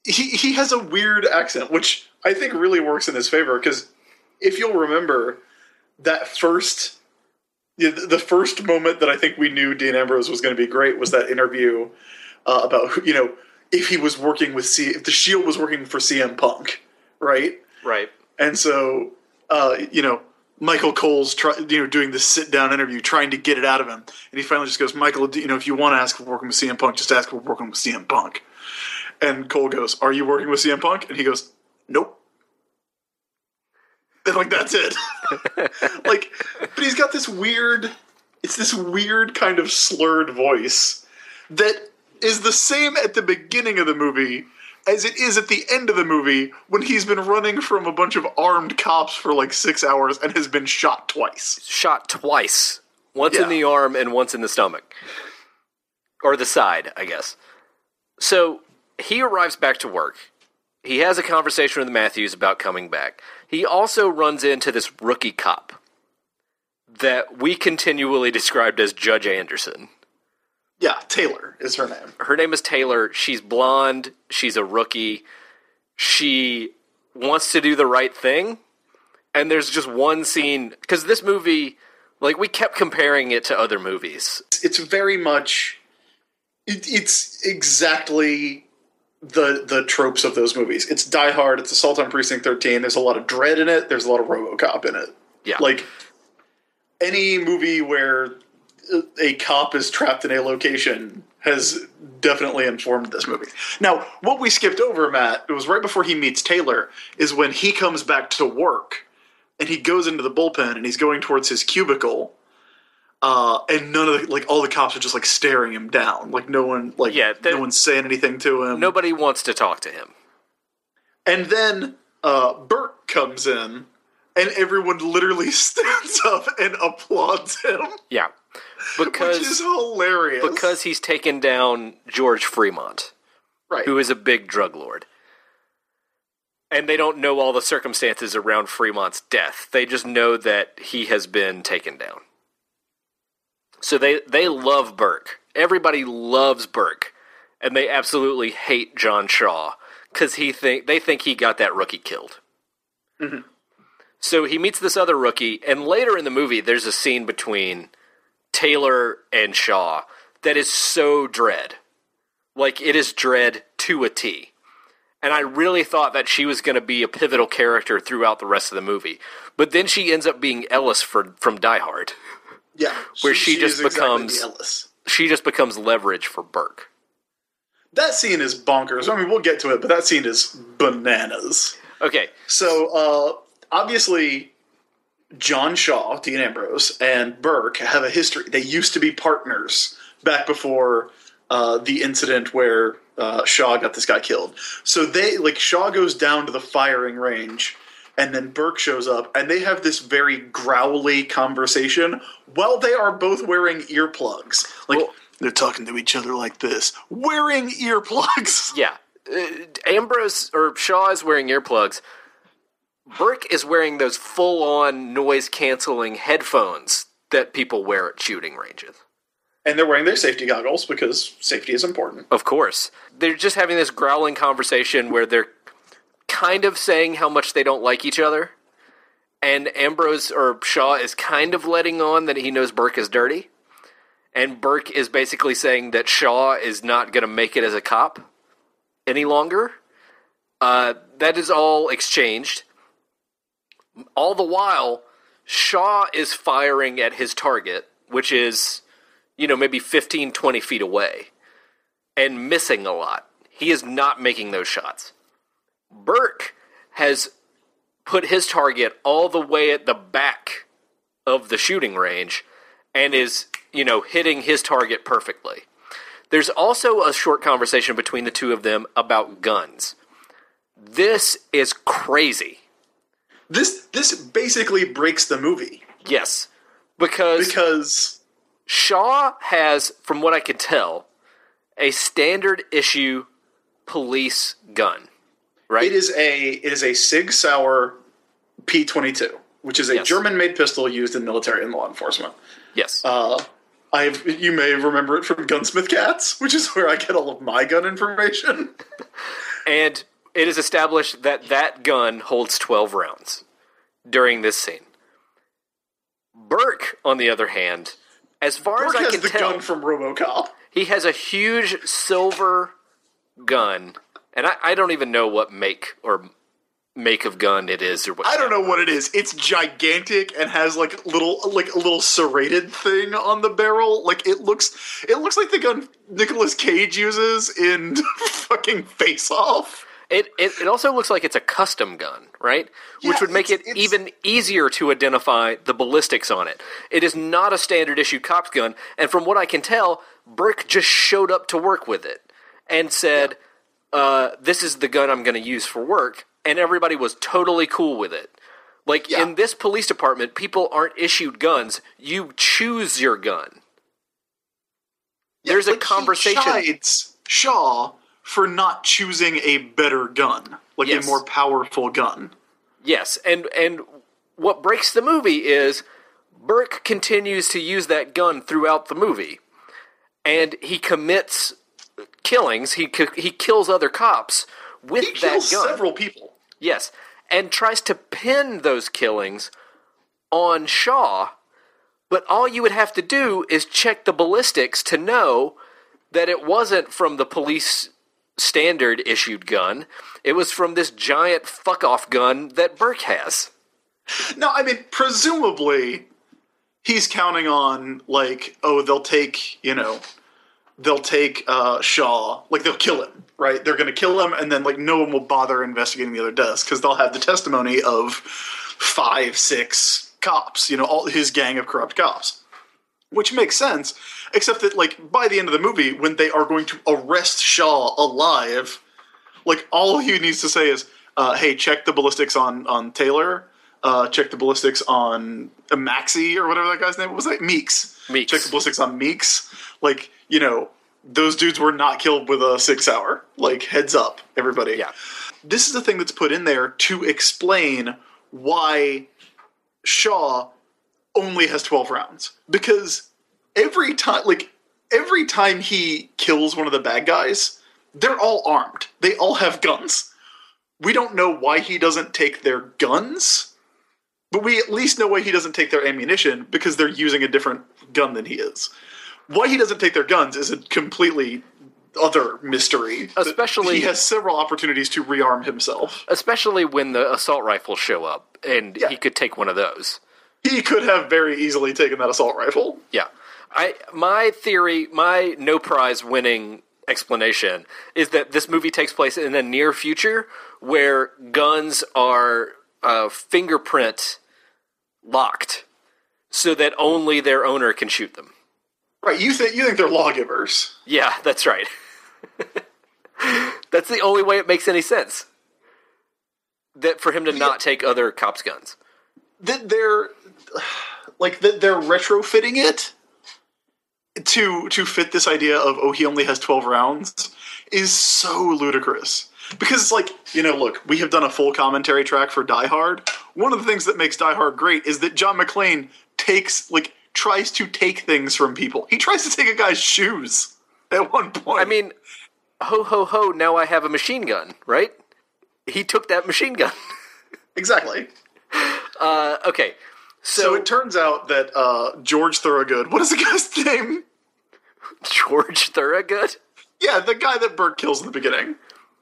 he has a weird accent, which I think really works in his favor, because if you'll remember, that first... Yeah, the first moment that I think we knew Dean Ambrose was going to be great was that interview about, if he was working with if the Shield was working for CM Punk, right? Right. And so, Michael Cole's doing this sit down interview, trying to get it out of him, and he finally just goes, "Michael, if you want to ask for working with CM Punk, just ask for working with CM Punk." And Cole goes, "Are you working with CM Punk?" And he goes, "Nope." And that's it. But he's got this weird kind of slurred voice that is the same at the beginning of the movie as it is at the end of the movie when he's been running from a bunch of armed cops for 6 hours and has been shot twice. Shot twice. Once in the arm and once in the stomach. Or the side, I guess. So, he arrives back to work. He has a conversation with Matthews about coming back. He also runs into this rookie cop that we continually described as Judge Anderson. Yeah, Taylor is her name. Her name is Taylor. She's blonde. She's a rookie. She wants to do the right thing. And there's just one scene, because this movie, we kept comparing it to other movies. It's very much, it's exactly the tropes of those movies. It's Die Hard, it's Assault on Precinct 13, there's a lot of Dredd in it, there's a lot of RoboCop in it. Yeah. Any movie where a cop is trapped in a location has definitely informed this movie. Now, what we skipped over, Matt, it was right before he meets Taylor, is when he comes back to work, and he goes into the bullpen, and he's going towards his cubicle, and none of all the cops are just staring him down. No one, no one's saying anything to him. Nobody wants to talk to him. And then Burke comes in, and everyone literally stands up and applauds him. Yeah, which is hilarious. Because he's taken down George Fremont, right? Who is a big drug lord. And they don't know all the circumstances around Fremont's death. They just know that he has been taken down. So they love Burke. Everybody loves Burke. And they absolutely hate John Shaw because they think he got that rookie killed. Mm-hmm. So he meets this other rookie, and later in the movie there's a scene between Taylor and Shaw that is so Dredd. It is Dredd to a T. And I really thought that she was going to be a pivotal character throughout the rest of the movie. But then she ends up being Ellis from Die Hard. Yeah. Where she just becomes exactly Ellis. She just becomes leverage for Burke. That scene is bonkers. I mean, we'll get to it, but that scene is bananas. Okay. So, obviously, John Shaw, Dean Ambrose, and Burke have a history. They used to be partners back before the incident where Shaw got this guy killed. So Shaw goes down to the firing range, and then Burke shows up, and they have this very growly conversation while they are both wearing earplugs. They're talking to each other like this, wearing earplugs. Yeah. Ambrose, or Shaw is wearing earplugs. Burke is wearing those full-on noise-canceling headphones that people wear at shooting ranges. And they're wearing their safety goggles because safety is important. Of course. They're just having this growling conversation where they're kind of saying how much they don't like each other. And Ambrose, or Shaw, is kind of letting on that he knows Burke is dirty. And Burke is basically saying that Shaw is not going to make it as a cop any longer. That is all exchanged. All the while, Shaw is firing at his target, which is, maybe 15, 20 feet away, and missing a lot. He is not making those shots. Burke has put his target all the way at the back of the shooting range and is, hitting his target perfectly. There's also a short conversation between the two of them about guns. This is crazy. This basically breaks the movie. Yes. Because Shaw has, from what I can tell, a standard issue police gun, right? It is a Sig Sauer P22, which is a German-made pistol used in military and law enforcement. Yes. You may remember it from Gunsmith Cats, which is where I get all of my gun information. And it is established that that gun holds 12 rounds during this scene. Burke, on the other hand, as far as I can tell... Burke has the gun from RoboCop. He has a huge silver gun, and I don't even know what make of gun it is, or what. I don't know what it is. It's gigantic and has like a little serrated thing on the barrel. Like it looks like the gun Nicolas Cage uses in fucking Face Off. It also looks like it's a custom gun, right? Yeah, which would make it even easier to identify the ballistics on it. It is not a standard issue cop's gun, and from what I can tell, Burke just showed up to work with it and said, this is the gun I'm going to use for work, and everybody was totally cool with it. Like, in this police department, people aren't issued guns. You choose your gun. There's a conversation... He chides Shaw for not choosing a better gun, like a more powerful gun. Yes, and what breaks the movie is Burke continues to use that gun throughout the movie, and he commits killings. He kills other cops with that gun. He kills several people. Yes, and tries to pin those killings on Shaw, but all you would have to do is check the ballistics to know that it wasn't from the police standard issued gun. It was from this giant fuck-off gun that Burke has. No, I mean, presumably, he's counting on, like, they'll take Shaw, like, they'll kill him, right? They're going to kill him, and then, like, no one will bother investigating the other deaths, because they'll have the testimony of 5, 6 cops, all his gang of corrupt cops. Which makes sense, except that, like, by the end of the movie, when they are going to arrest Shaw alive, like, all he needs to say is, hey, check the ballistics on Taylor, check the ballistics on Maxie, or whatever that guy's name was. Meeks. Check the ballistics on Meeks. Like, those dudes were not killed with a 6-hour. Like, heads up, everybody. Yeah. This is the thing that's put in there to explain why Shaw only has 12 rounds. Because every time he kills one of the bad guys, they're all armed. They all have guns. We don't know why he doesn't take their guns, but we at least know why he doesn't take their ammunition, because they're using a different gun than he is. Why he doesn't take their guns is a completely other mystery. Especially, he has several opportunities to rearm himself. Especially when the assault rifles show up, and he could take one of those. He could have very easily taken that assault rifle. Yeah. My theory, my no prize winning explanation is that this movie takes place in a near future where guns are fingerprint locked so that only their owner can shoot them. Right, you think they're lawgivers. Yeah, that's right. That's the only way it makes any sense. That for him to not take other cops' guns. They're retrofitting it to fit this idea of, he only has 12 rounds is so ludicrous. Because it's like, look, we have done a full commentary track for Die Hard. One of the things that makes Die Hard great is that John McClane tries to take things from people. He tries to take a guy's shoes at one point. I mean, ho, ho, ho, now I have a machine gun, right? He took that machine gun. Exactly. Okay. So it turns out that George Thorogood, what is the guy's name? George Thorogood? Yeah, the guy that Burke kills in the beginning.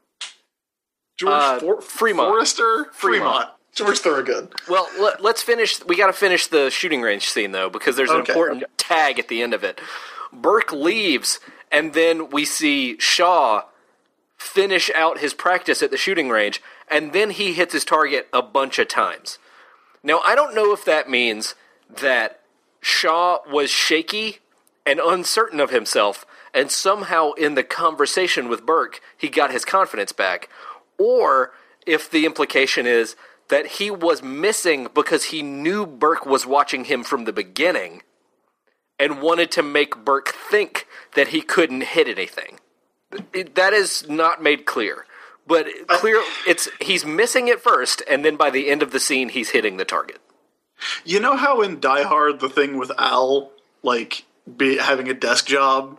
George Fremont. Forrester? Fremont. George Thorogood. Well, let's finish. We got to finish the shooting range scene, though, because there's an important tag at the end of it. Burke leaves, and then we see Shaw finish out his practice at the shooting range, and then he hits his target a bunch of times. Now, I don't know if that means that Shaw was shaky and uncertain of himself, and somehow in the conversation with Burke, he got his confidence back, or if the implication is that he was missing because he knew Burke was watching him from the beginning and wanted to make Burke think that he couldn't hit anything. That is not made clear. But he's missing it first, and then by the end of the scene, he's hitting the target. You know how in Die Hard, the thing with Al, having a desk job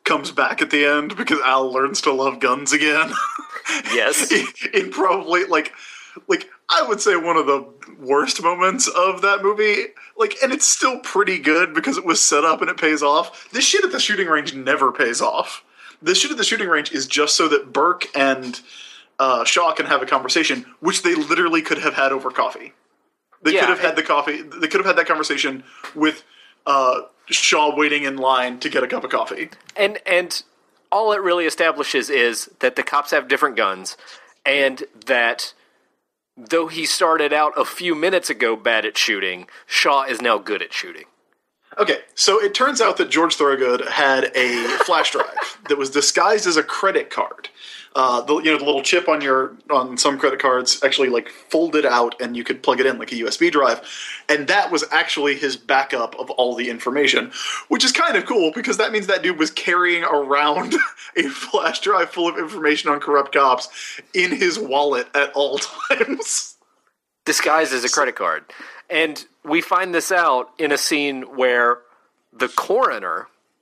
comes back at the end because Al learns to love guns again. Yes. in probably like I would say one of the worst moments of that movie. Like, and it's still pretty good because it was set up and it pays off. This shit at the shooting range never pays off. This shit at the shooting range is just so that Burke and Shaw can have a conversation, which they literally could have had over coffee. They could have had the coffee. They could have had that conversation with Shaw waiting in line to get a cup of coffee. And all it really establishes is that the cops have different guns, and that though he started out a few minutes ago bad at shooting, Shaw is now good at shooting. Okay, so it turns out that George Thorogood had a flash drive that was disguised as a credit card. The little chip on some credit cards actually like folded out, and you could plug it in like a USB drive, and that was actually his backup of all the information, which is kind of cool because that means that dude was carrying around a flash drive full of information on corrupt cops in his wallet at all times. Disguised as a credit card. And we find this out in a scene where the coroner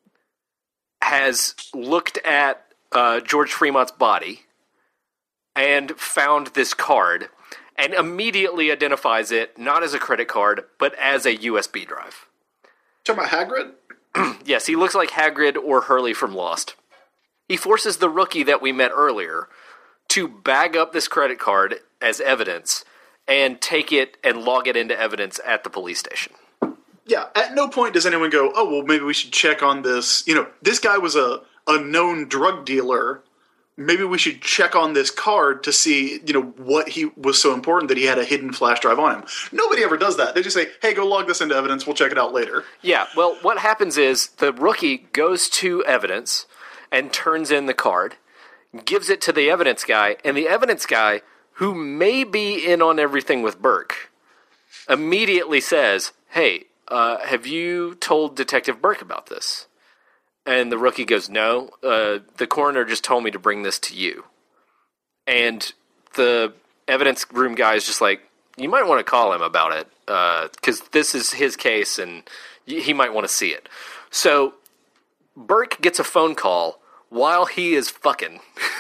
has looked at George Fremont's body and found this card and immediately identifies it not as a credit card, but as a USB drive. Talking about Hagrid? Yes, he looks like Hagrid or Hurley from Lost. He forces the rookie that we met earlier to bag up this credit card as evidence and take it and log it into evidence at the police station. Yeah, at no point does anyone go, oh, well, maybe we should check on this. This guy was a known drug dealer. Maybe we should check on this card to see, what he was so important that he had a hidden flash drive on him. Nobody ever does that. They just say, hey, go log this into evidence. We'll check it out later. Yeah, well, what happens is the rookie goes to evidence and turns in the card, gives it to the evidence guy, and the evidence guy, who may be in on everything with Burke, immediately says, hey, have you told Detective Burke about this? And the rookie goes, no, the coroner just told me to bring this to you. And the evidence room guy is just like, you might want to call him about it, because this is his case and he might want to see it. So Burke gets a phone call while he is fucking.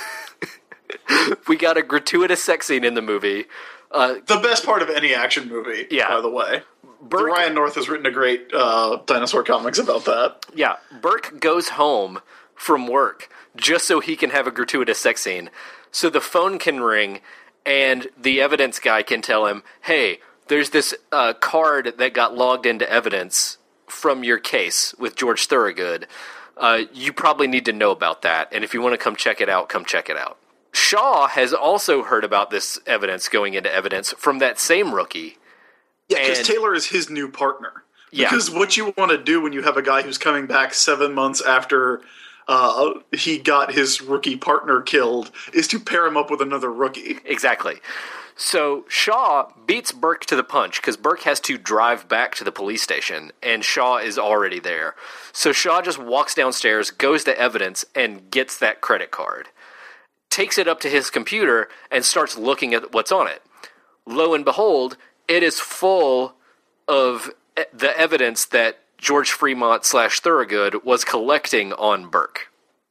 We got a gratuitous sex scene in the movie. The best part of any action movie, by the way. Ryan North has written a great dinosaur comics about that. Yeah, Burke goes home from work just so he can have a gratuitous sex scene. So the phone can ring, and the evidence guy can tell him, hey, there's this card that got logged into evidence from your case with George Thorogood. You probably need to know about that, and if you want to come check it out, come check it out. Shaw has also heard about this evidence going into evidence from that same rookie. Yeah, because Taylor is his new partner. Yeah. Because what you want to do when you have a guy who's coming back 7 months after he got his rookie partner killed is to pair him up with another rookie. Exactly. So Shaw beats Burke to the punch because Burke has to drive back to the police station, and Shaw is already there. So Shaw just walks downstairs, goes to evidence, and gets that credit card. Takes it up to his computer and starts looking at what's on it. Lo and behold, it is full of the evidence that George Fremont / Thorogood was collecting on Burke.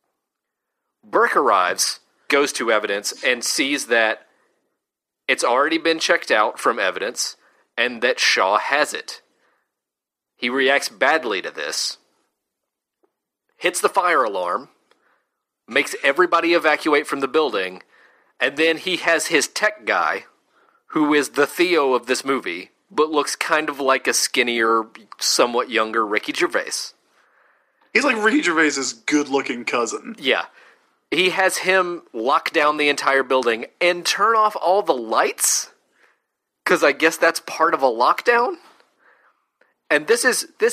Burke arrives, goes to evidence, and sees that it's already been checked out from evidence and that Shaw has it. He reacts badly to this, hits the fire alarm, makes everybody evacuate from the building, and then he has his tech guy, who is the Theo of this movie, but looks kind of like a skinnier, somewhat younger Ricky Gervais. He's like Ricky Gervais's good-looking cousin. Yeah. He has him lock down the entire building and turn off all the lights, because I guess that's part of a lockdown. And that's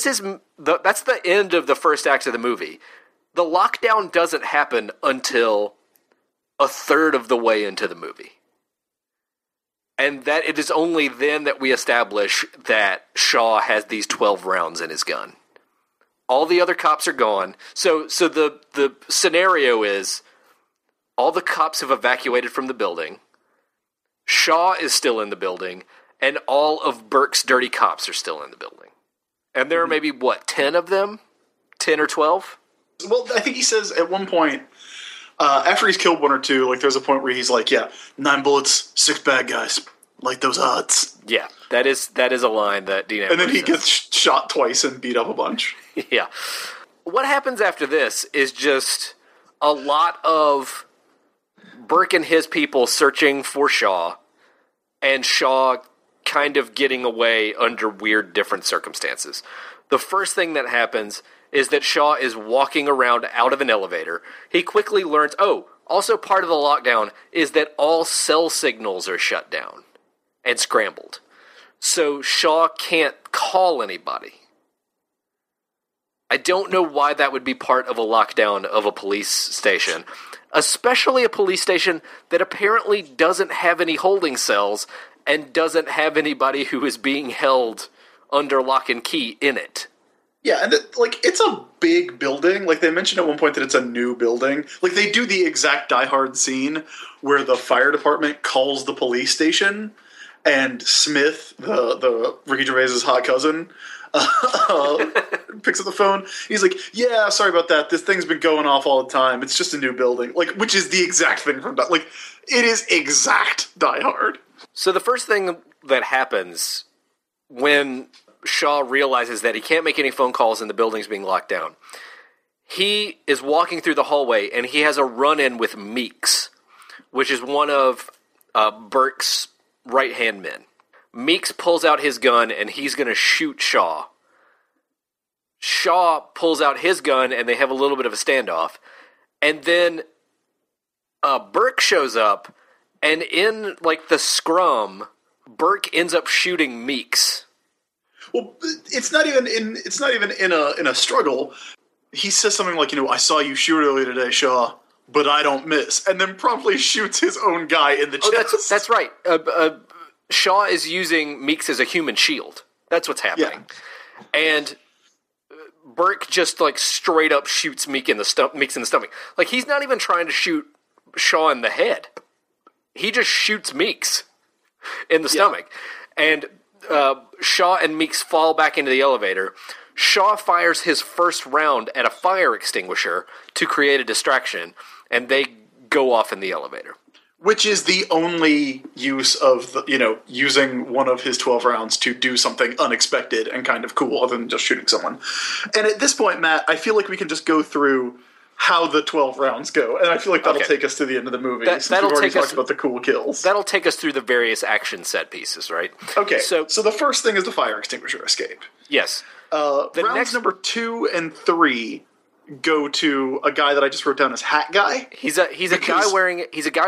the end of the first act of the movie. The lockdown doesn't happen until a third of the way into the movie. And that it is only then that we establish that Shaw has these 12 rounds in his gun. All the other cops are gone. So the scenario is all the cops have evacuated from the building. Shaw is still in the building, and all of Burke's dirty cops are still in the building. And there are maybe, 10 of them? 10 or 12? Well, I think he says at one point, after he's killed one or two, like there's a point where he's like, yeah, 9 bullets, 6 bad guys. Like those odds. Yeah, that is a line that Dean Ambrose And then he says. gets shot twice and beat up a bunch. Yeah. What happens after this is just a lot of Burke and his people searching for Shaw, and Shaw kind of getting away under weird, different circumstances. The first thing that happens is that Shaw is walking around out of an elevator. He quickly learns, also part of the lockdown is that all cell signals are shut down and scrambled. So Shaw can't call anybody. I don't know why that would be part of a lockdown of a police station, especially a police station that apparently doesn't have any holding cells and doesn't have anybody who is being held under lock and key in it. Yeah, and it's a big building. Like, they mentioned at one point that it's a new building. Like, they do the exact Die Hard scene where the fire department calls the police station, and Smith, the Ricky Gervais's hot cousin, picks up the phone. He's like, yeah, sorry about that. This thing's been going off all the time. It's just a new building. Like, which is the exact thing from Die. Like, it is exact Die Hard. So the first thing that happens when Shaw realizes that he can't make any phone calls and the building's being locked down, he is walking through the hallway and he has a run-in with Meeks, which is one of Burke's right-hand men. Meeks pulls out his gun and he's going to shoot Shaw. Shaw pulls out his gun and they have a little bit of a standoff. And then Burke shows up, and in the scrum, Burke ends up shooting Meeks. Well, it's not even in a struggle. He says something like, I saw you shoot earlier today, Shaw, but I don't miss, and then promptly shoots his own guy in the chest. That's right. Shaw is using Meeks as a human shield. That's what's happening. Yeah. And Burke just straight up shoots Meeks in the stomach. Like, he's not even trying to shoot Shaw in the head. He just shoots Meeks in the stomach. And Shaw and Meeks fall back into the elevator. Shaw fires his first round at a fire extinguisher to create a distraction, and they go off in the elevator. Which is the only use of, using one of his 12 rounds to do something unexpected and kind of cool, other than just shooting someone. And at this point, Matt, I feel like we can just go through how the 12 rounds go, and I feel like that'll take us to the end of the movie, since we've already talked about the cool kills. That'll take us through the various action set pieces, right? Okay, so the first thing is the fire extinguisher escape. Yes. Rounds number 2 and 3 go to a guy that I just wrote down as Hat Guy. He's a guy wearing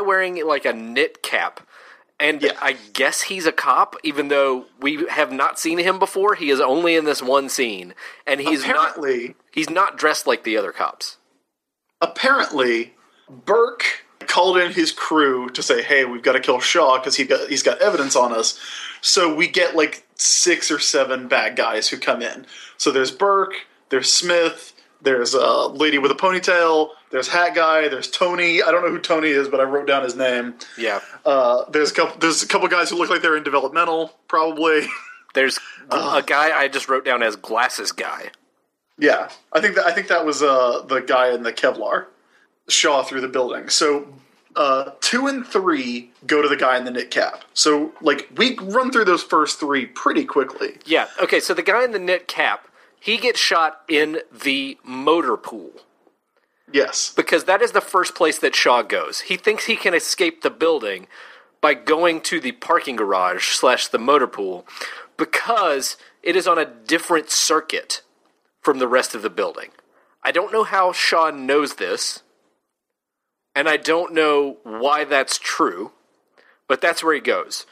a knit cap, and I guess he's a cop, even though we have not seen him before. He is only in this one scene, and he's not dressed like the other cops. Apparently, Burke called in his crew to say, hey, we've got to kill Shaw because he's got evidence on us. So we get 6 or 7 bad guys who come in. So there's Burke, there's Smith, there's a lady with a ponytail, there's Hat Guy, there's Tony. I don't know who Tony is, but I wrote down his name. Yeah. There's a couple guys who look like they're in developmental, probably. There's a guy I just wrote down as Glasses Guy. Yeah, I think that was the guy in the Kevlar. Shaw through the building. So 2 and 3 go to the guy in the knit cap. So we run through those first 3 pretty quickly. Yeah. Okay. So the guy in the knit cap, he gets shot in the motor pool. Yes, because that is the first place that Shaw goes. He thinks he can escape the building by going to the parking garage / the motor pool, because it is on a different circuit from the rest of the building. I don't know how Shaw knows this, and I don't know why that's true, but that's where he goes.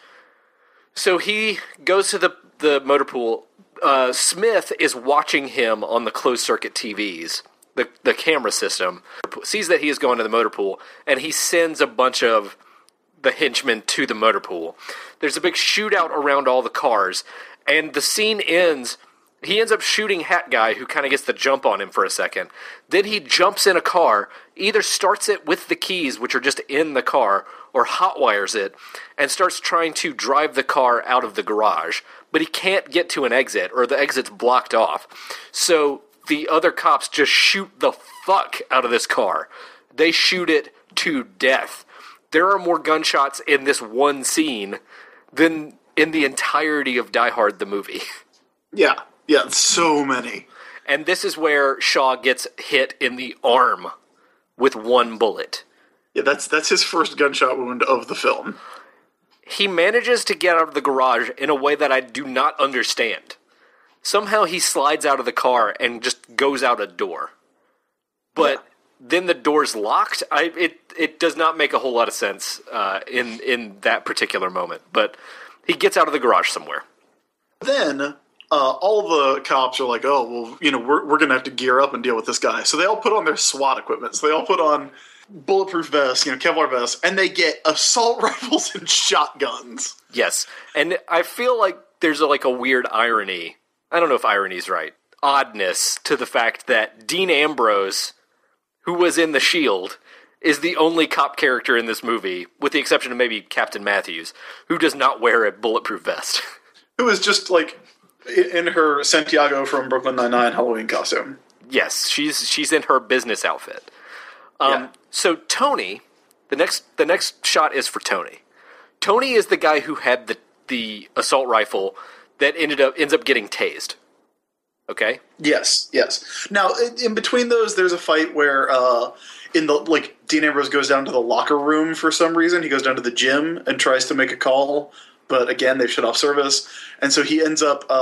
So he goes to the motor pool. Smith is watching him on the closed-circuit TVs, the camera system, sees that he is going to the motor pool, and he sends a bunch of the henchmen to the motor pool. There's a big shootout around all the cars, and the scene ends. He ends up shooting Hat Guy, who kind of gets the jump on him for a second. Then he jumps in a car, either starts it with the keys, which are just in the car, or hotwires it, and starts trying to drive the car out of the garage. But he can't get to an exit, or the exit's blocked off. So the other cops just shoot the fuck out of this car. They shoot it to death. There are more gunshots in this one scene than in the entirety of Die Hard the movie. Yeah, so many. And this is where Shaw gets hit in the arm with one bullet. Yeah, that's his first gunshot wound of the film. He manages to get out of the garage in a way that I do not understand. Somehow he slides out of the car and just goes out a door. But then the door's locked. It does not make a whole lot of sense in that particular moment. But he gets out of the garage somewhere. Then all the cops are like, oh, well, we're going to have to gear up and deal with this guy. So they all put on their SWAT equipment. So they all put on bulletproof vests, Kevlar vests, and they get assault rifles and shotguns. Yes. And I feel like there's a weird irony. I don't know if irony is right. Oddness to the fact that Dean Ambrose, who was in The Shield, is the only cop character in this movie, with the exception of maybe Captain Matthews, who does not wear a bulletproof vest. Who is just, in her Santiago from Brooklyn Nine-Nine Halloween costume. Yes, she's in her business outfit. So Tony, the next shot is for Tony. Tony is the guy who had the assault rifle that ends up getting tased. Okay? Yes. Now, in between those, there's a fight where Dean Ambrose goes down to the locker room for some reason. He goes down to the gym and tries to make a call, but again, they shut off service. And so he ends up,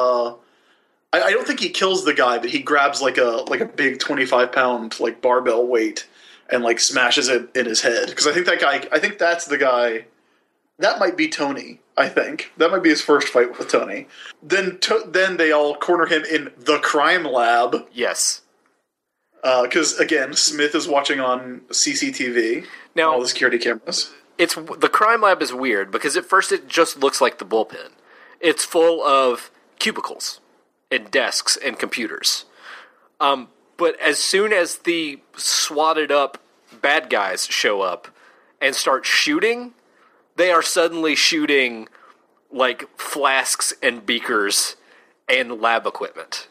I don't think he kills the guy, but he grabs a big 25-pound barbell weight and smashes it in his head. Because I think that's the guy. That might be Tony, I think. That might be his first fight with Tony. Then they all corner him in the crime lab. Yes. Because, again, Smith is watching on CCTV. Now, all the security cameras. The crime lab is weird, because at first it just looks like the bullpen. It's full of cubicles and desks and computers. But as soon as the swatted up bad guys show up and start shooting, they are suddenly shooting flasks and beakers and lab equipment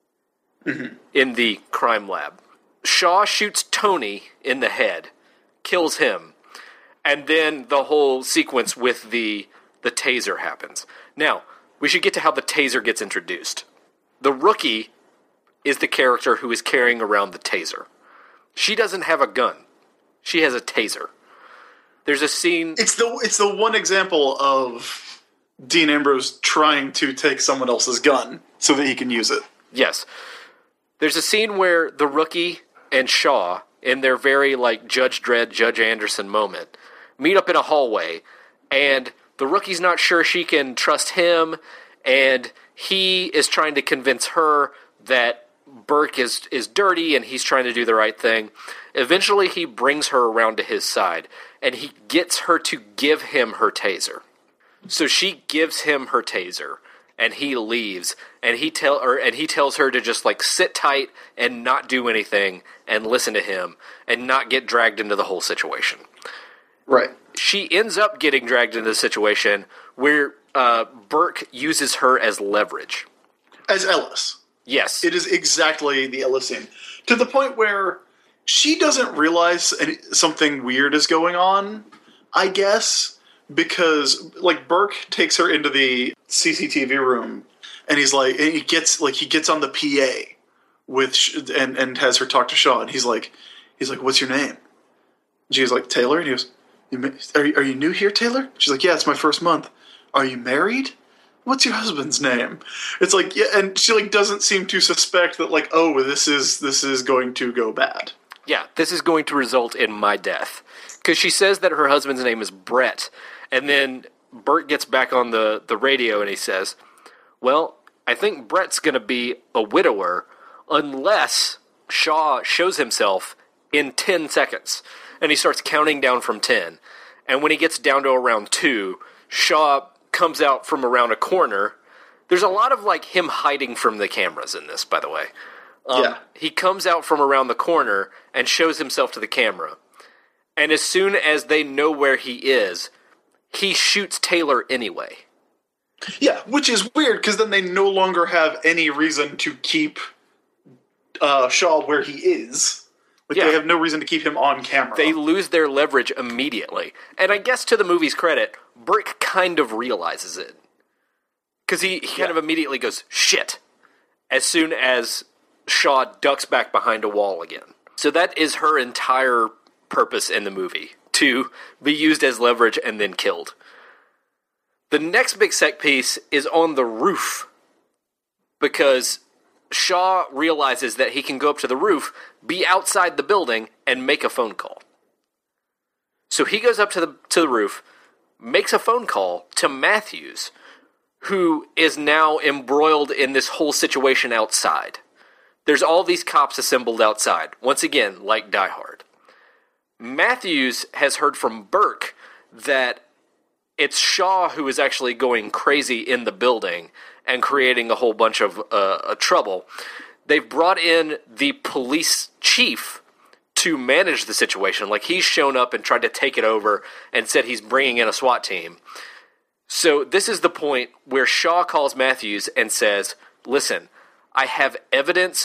in the crime lab. Shaw shoots Tony in the head, kills him, and then the whole sequence with the taser happens. Now, we should get to how the taser gets introduced. The rookie is the character who is carrying around the taser. She doesn't have a gun. She has a taser. There's a scene... It's the one example of Dean Ambrose trying to take someone else's gun so that he can use it. Yes. There's a scene where the rookie and Shaw, in their very Judge Dredd, Judge Anderson moment, meet up in a hallway, and the rookie's not sure she can trust him, and he is trying to convince her that Burke is dirty and he's trying to do the right thing. Eventually he brings her around to his side, and he gets her to give him her taser. So she gives him her taser, and he leaves, and he tells her to just sit tight and not do anything and listen to him and not get dragged into the whole situation. Right. She ends up getting dragged into the situation where Burke uses her as leverage. As Ellis. Yes. It is exactly the Ellis scene. To the point where she doesn't realize something weird is going on, I guess, because Burke takes her into the CCTV room, and he gets on the PA and has her talk to Shaw, and he's like, "What's your name?" And she's like, "Taylor," and he goes, Are you new here, Taylor? She's like, "Yeah, it's my first month." "Are you married? What's your husband's name?" It's yeah, and she doesn't seem to suspect that this is going to go bad. Yeah, this is going to result in my death. Because she says that her husband's name is Brett, and then Bert gets back on the radio and he says, "Well, I think Brett's going to be a widower unless Shaw shows himself in 10 seconds." And he starts counting down from 10. And when he gets down to around 2, Shaw comes out from around a corner. There's a lot of him hiding from the cameras in this, by the way. Yeah. He comes out from around the corner and shows himself to the camera. And as soon as they know where he is, he shoots Taylor anyway. Yeah, which is weird, because then they no longer have any reason to keep Shaw where he is. Like, they have no reason to keep him on camera. They lose their leverage immediately. And I guess to the movie's credit, Burke kind of realizes it. Because he kind of immediately goes, shit, as soon as Shaw ducks back behind a wall again. So that is her entire purpose in the movie, to be used as leverage and then killed. The next big set piece is on the roof, because Shaw realizes that he can go up to the roof, be outside the building, and make a phone call. So he goes up to the roof, makes a phone call to Matthews, who is now embroiled in this whole situation outside. There's all these cops assembled outside, once again, like Die Hard. Matthews has heard from Burke that it's Shaw who is actually going crazy in the building and creating a whole bunch of trouble. They've brought in the police chief to manage the situation. Like, he's shown up and tried to take it over and said he's bringing in a SWAT team. So this is the point where Shaw calls Matthews and says, listen, I have evidence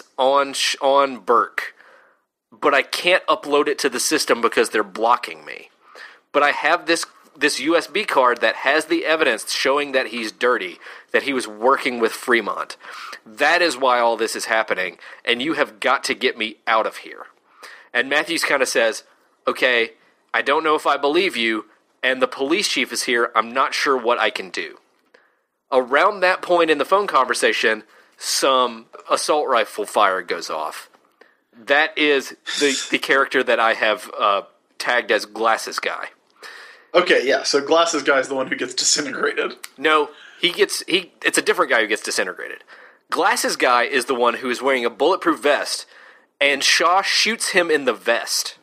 on Burke, but I can't upload it to the system because they're blocking me. But I have this USB card that has the evidence showing that he's dirty, that he was working with Fremont. That is why all this is happening, and you have got to get me out of here. And Matthews kind of says, okay, I don't know if I believe you, and the police chief is here, I'm not sure what I can do. Around that point in the phone conversation, some assault rifle fire goes off. That is the character that I have tagged as Glasses Guy. Okay, yeah, so Glasses Guy is the one who gets disintegrated. No, it's a different guy who gets disintegrated. Glasses Guy is the one who is wearing a bulletproof vest, and Shaw shoots him in the vest.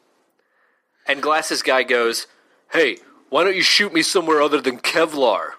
And Glasses Guy goes, hey, why don't you shoot me somewhere other than Kevlar?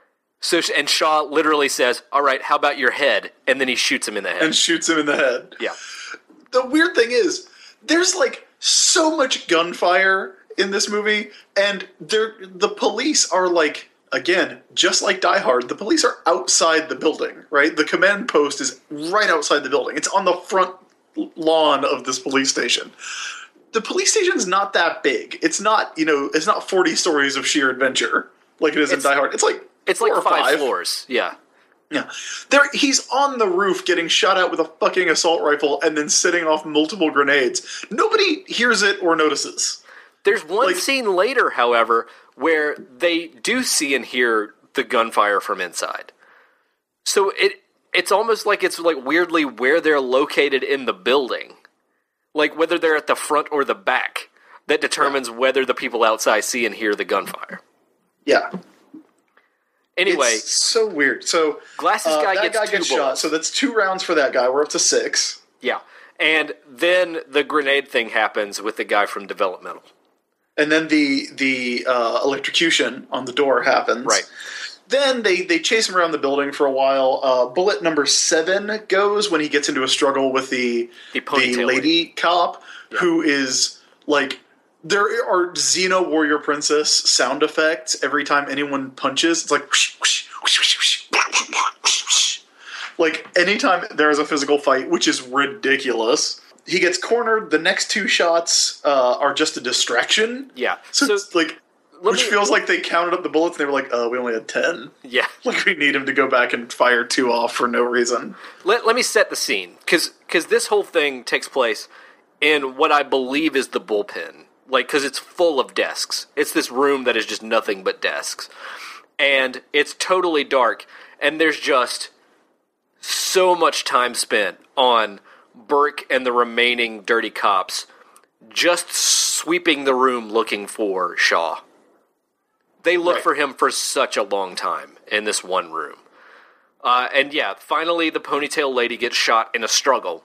And Shaw literally says, all right, how about your head? And then he shoots him in the head. And shoots him in the head. Yeah. The weird thing is, there's, like, so much gunfire in this movie, and the police are, like, again, just like Die Hard, the police are outside the building, right? The command post is right outside the building. It's on the front lawn of this police station. The police station's not that big. It's not, it's not 40 stories of sheer adventure like it is in Die Hard. It's like five floors. Yeah. Yeah. He's on the roof getting shot out with a fucking assault rifle and then setting off multiple grenades. Nobody hears it or notices. There's one scene later, however, where they do see and hear the gunfire from inside. So it's almost like it's like weirdly where they're located in the building. Like whether they're at the front or the back, that determines whether the people outside see and hear the gunfire. Yeah. Anyway, it's so weird. So Glasses Guy gets shot. So that's 2 rounds for that guy. We're up to 6. Yeah, and then the grenade thing happens with the guy from Developmental. And then the electrocution on the door happens. Right. Then they chase him around the building for a while. Bullet number 7 goes when he gets into a struggle with the lady cop, who is like, there are Xeno Warrior Princess sound effects every time anyone punches. It's like, whoosh, whoosh, whoosh, whoosh, whoosh, whoosh, whoosh. Like anytime there is a physical fight, which is ridiculous. He gets cornered. The next 2 shots are just a distraction. Yeah. So it's like, which feels like they counted up the bullets and they were like, we only had 10. Yeah. Like, we need him to go back and fire 2 off for no reason. Let me set the scene. Because this whole thing takes place in what I believe is the bullpen. Like, because it's full of desks. It's this room that is just nothing but desks. And it's totally dark. And there's just so much time spent on Burke and the remaining dirty cops just sweeping the room looking for Shaw. They look for him for such a long time in this one room. And yeah, finally the ponytail lady gets shot in a struggle.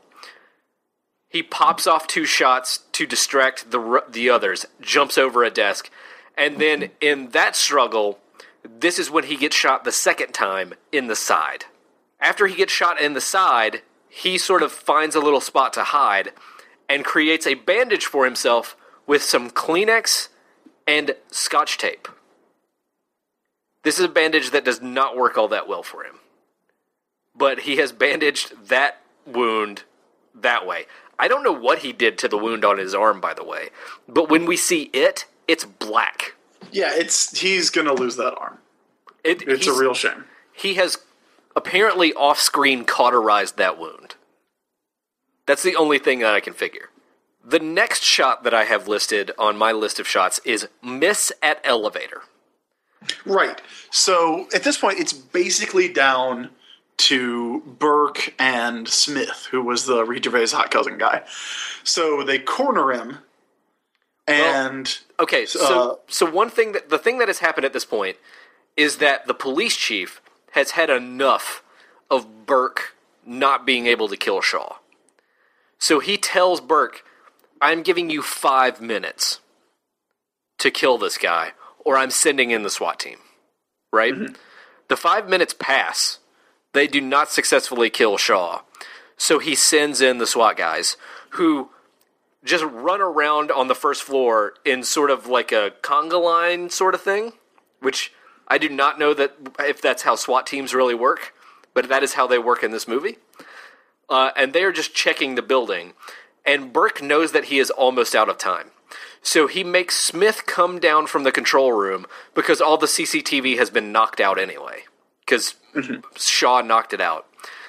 He pops off 2 shots to distract the others, jumps over a desk, and then in that struggle, this is when he gets shot the second time in the side. After he gets shot in the side, he sort of finds a little spot to hide and creates a bandage for himself with some Kleenex and Scotch tape. This is a bandage that does not work all that well for him. But he has bandaged that wound that way. I don't know what he did to the wound on his arm, by the way, but when we see it, it's black. Yeah, he's going to lose that arm. It's a real shame. He has apparently off-screen cauterized that wound. That's the only thing that I can figure. The next shot that I have listed on my list of shots is miss at elevator. Right. So at this point, it's basically down to Burke and Smith, who was the Ricky Gervais hot cousin guy. So they corner him, and okay. So the thing that has happened at this point is that the police chief has had enough of Burke not being able to kill Shaw. So he tells Burke, I'm giving you 5 minutes to kill this guy, or I'm sending in the SWAT team. Right? Mm-hmm. The 5 minutes pass. They do not successfully kill Shaw. So he sends in the SWAT guys, who just run around on the first floor in sort of like a conga line sort of thing, which I do not know that if that's how SWAT teams really work, but that is how they work in this movie. And they are just checking the building. And Burke knows that he is almost out of time. So he makes Smith come down from the control room because all the CCTV has been knocked out anyway. Because Shaw knocked it out.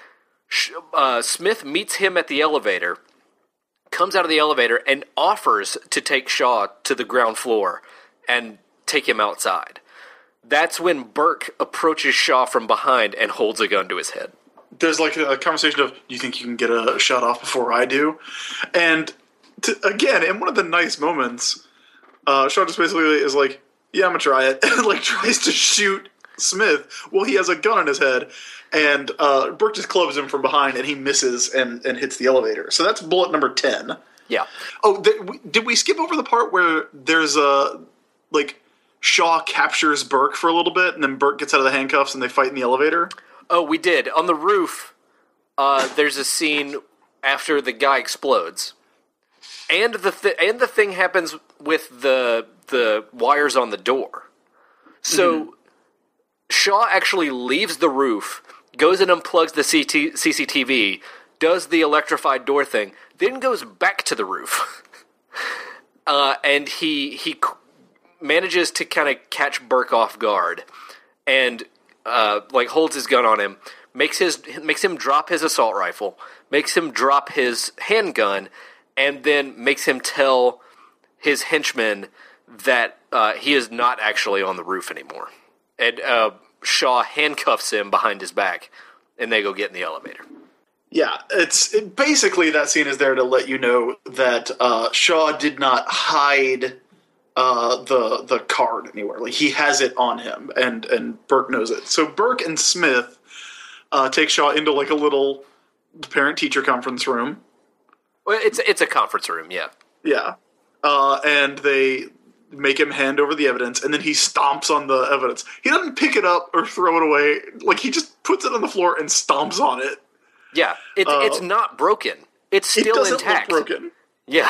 Smith meets him at the elevator, comes out of the elevator, and offers to take Shaw to the ground floor and take him outside. That's when Burke approaches Shaw from behind and holds a gun to his head. There's like a conversation of, you think you can get a shot off before I do? And again, in one of the nice moments, Shaw just basically is like, yeah, I'm going to try it. And like tries to shoot Smith. Well, he has a gun in his head. And Burke just clubs him from behind and he misses and hits the elevator. So that's bullet number 10. Yeah. Oh, did we skip over the part where there's Shaw captures Burke for a little bit and then Burke gets out of the handcuffs and they fight in the elevator? Oh, we did. On the roof, there's a scene after the guy explodes. And the thing happens with the wires on the door. So Shaw actually leaves the roof, goes and unplugs the CCTV, does the electrified door thing, then goes back to the roof. And he manages to kind of catch Burke off guard and holds his gun on him, makes him drop his assault rifle, makes him drop his handgun, and then makes him tell his henchmen that he is not actually on the roof anymore. And Shaw handcuffs him behind his back, and they go get in the elevator. Yeah, basically that scene is there to let you know that Shaw did not hide the card anywhere. Like, he has it on him, and Burke knows it. So Burke and Smith take Shaw into like a little parent-teacher conference room. Well, it's a conference room, yeah. Yeah. And they make him hand over the evidence, and then he stomps on the evidence. He doesn't pick it up or throw it away. Like, he just puts it on the floor and stomps on it. Yeah, it's not broken. It's still intact. Look broken. Yeah.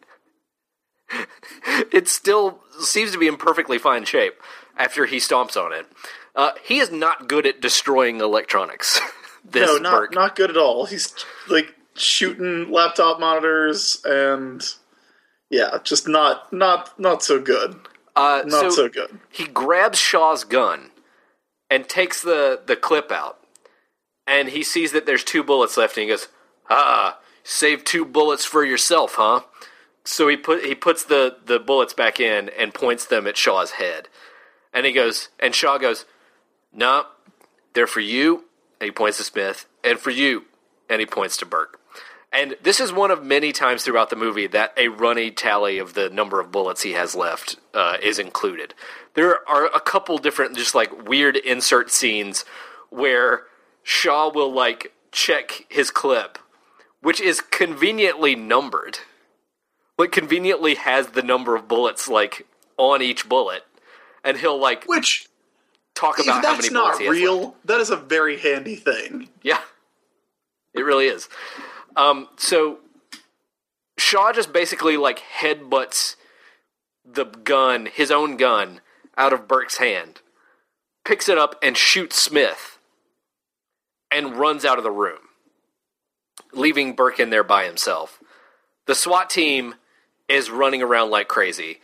It still seems to be in perfectly fine shape after he stomps on it. He is not good at destroying electronics. Not good at all. He's like shooting laptop monitors and just not so good. So good. He grabs Shaw's gun and takes the clip out, and he sees that there's 2 bullets left, and he goes, save 2 bullets for yourself, huh? So he puts the bullets back in and points them at Shaw's head. And Shaw goes, "No, they're for you," and he points to Smith, "and for you," and he points to Burke. And this is one of many times throughout the movie that a running tally of the number of bullets he has left is included. There are a couple different just like weird insert scenes where Shaw will like check his clip, which is conveniently numbered. Like, conveniently has the number of bullets, like, on each bullet. And he'll, like, talk about how many bullets he has left. That's not real. That is a very handy thing. Yeah. It really is. So, Shaw just basically, like, headbutts the gun, his own gun, out of Burke's hand, picks it up and shoots Smith, and runs out of the room, leaving Burke in there by himself. The SWAT team is running around like crazy.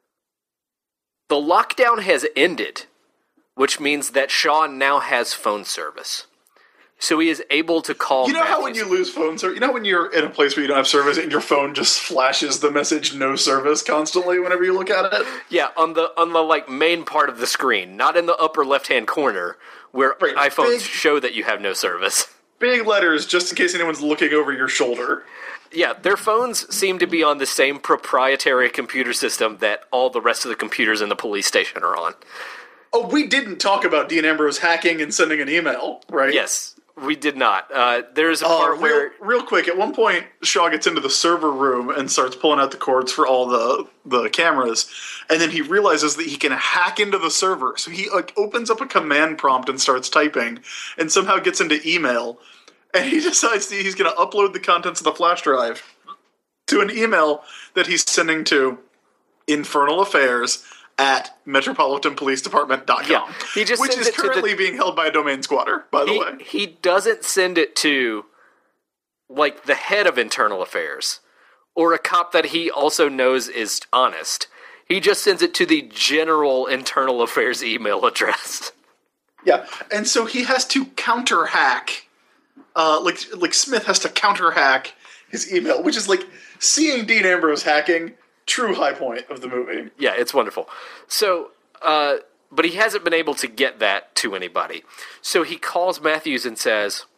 The lockdown has ended, which means that Shaw now has phone service. So he is able to call You know how Matthews. when you lose phone service, you know when you're in a place where you don't have service and your phone just flashes the message "no service" constantly whenever you look at it? Yeah, on the like main part of the screen, not in the upper left-hand corner where Right, iPhones big- show that you have no service. Big letters just in case anyone's looking over your shoulder. Yeah, their phones seem to be on the same proprietary computer system that all the rest of the computers in the police station are on. Oh, we didn't talk about Dean Ambrose hacking and sending an email, right? Yes, we did not. There's a part where... Real quick, at one point, Shaw gets into the server room and starts pulling out the cords for all the cameras, and then he realizes that he can hack into the server. So he opens up a command prompt and starts typing, and somehow gets into email, and he decides that he's going to upload the contents of the flash drive to an email that he's sending to Infernal Affairs at metropolitanpolicedepartment.com, Yeah, he just which sends is it to the- currently being held by a domain squatter, by the way. He doesn't send it to, like, the head of Internal Affairs, or a cop that he also knows is honest. He just sends it to the general Internal Affairs email address. Yeah, and so he has to counter hack, like Smith has to counter hack his email, which is like seeing Dean Ambrose hacking, true high point of the movie. Yeah, it's wonderful. So, but he hasn't been able to get that to anybody. So he calls Matthews and says,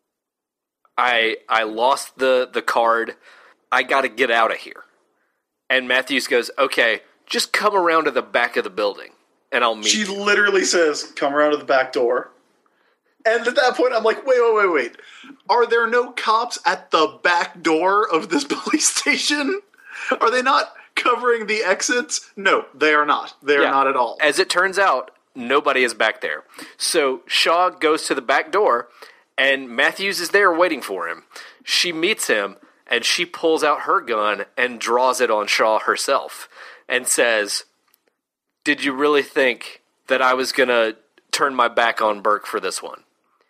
I lost the card. I got to get out of here. And Matthews goes, okay, just come around to the back of the building, and I'll meet She you. literally says, "Come around to the back door." And at that point, I'm like, wait. Are there no cops at the back door of this police station? Are they not covering the exits? No, they are not. They are Yeah. not at all. As it turns out, nobody is back there. So Shaw goes to the back door, and Matthews is there waiting for him. She meets him, and she pulls out her gun and draws it on Shaw herself and says, "Did you really think that I was going to turn my back on Burke for this one?"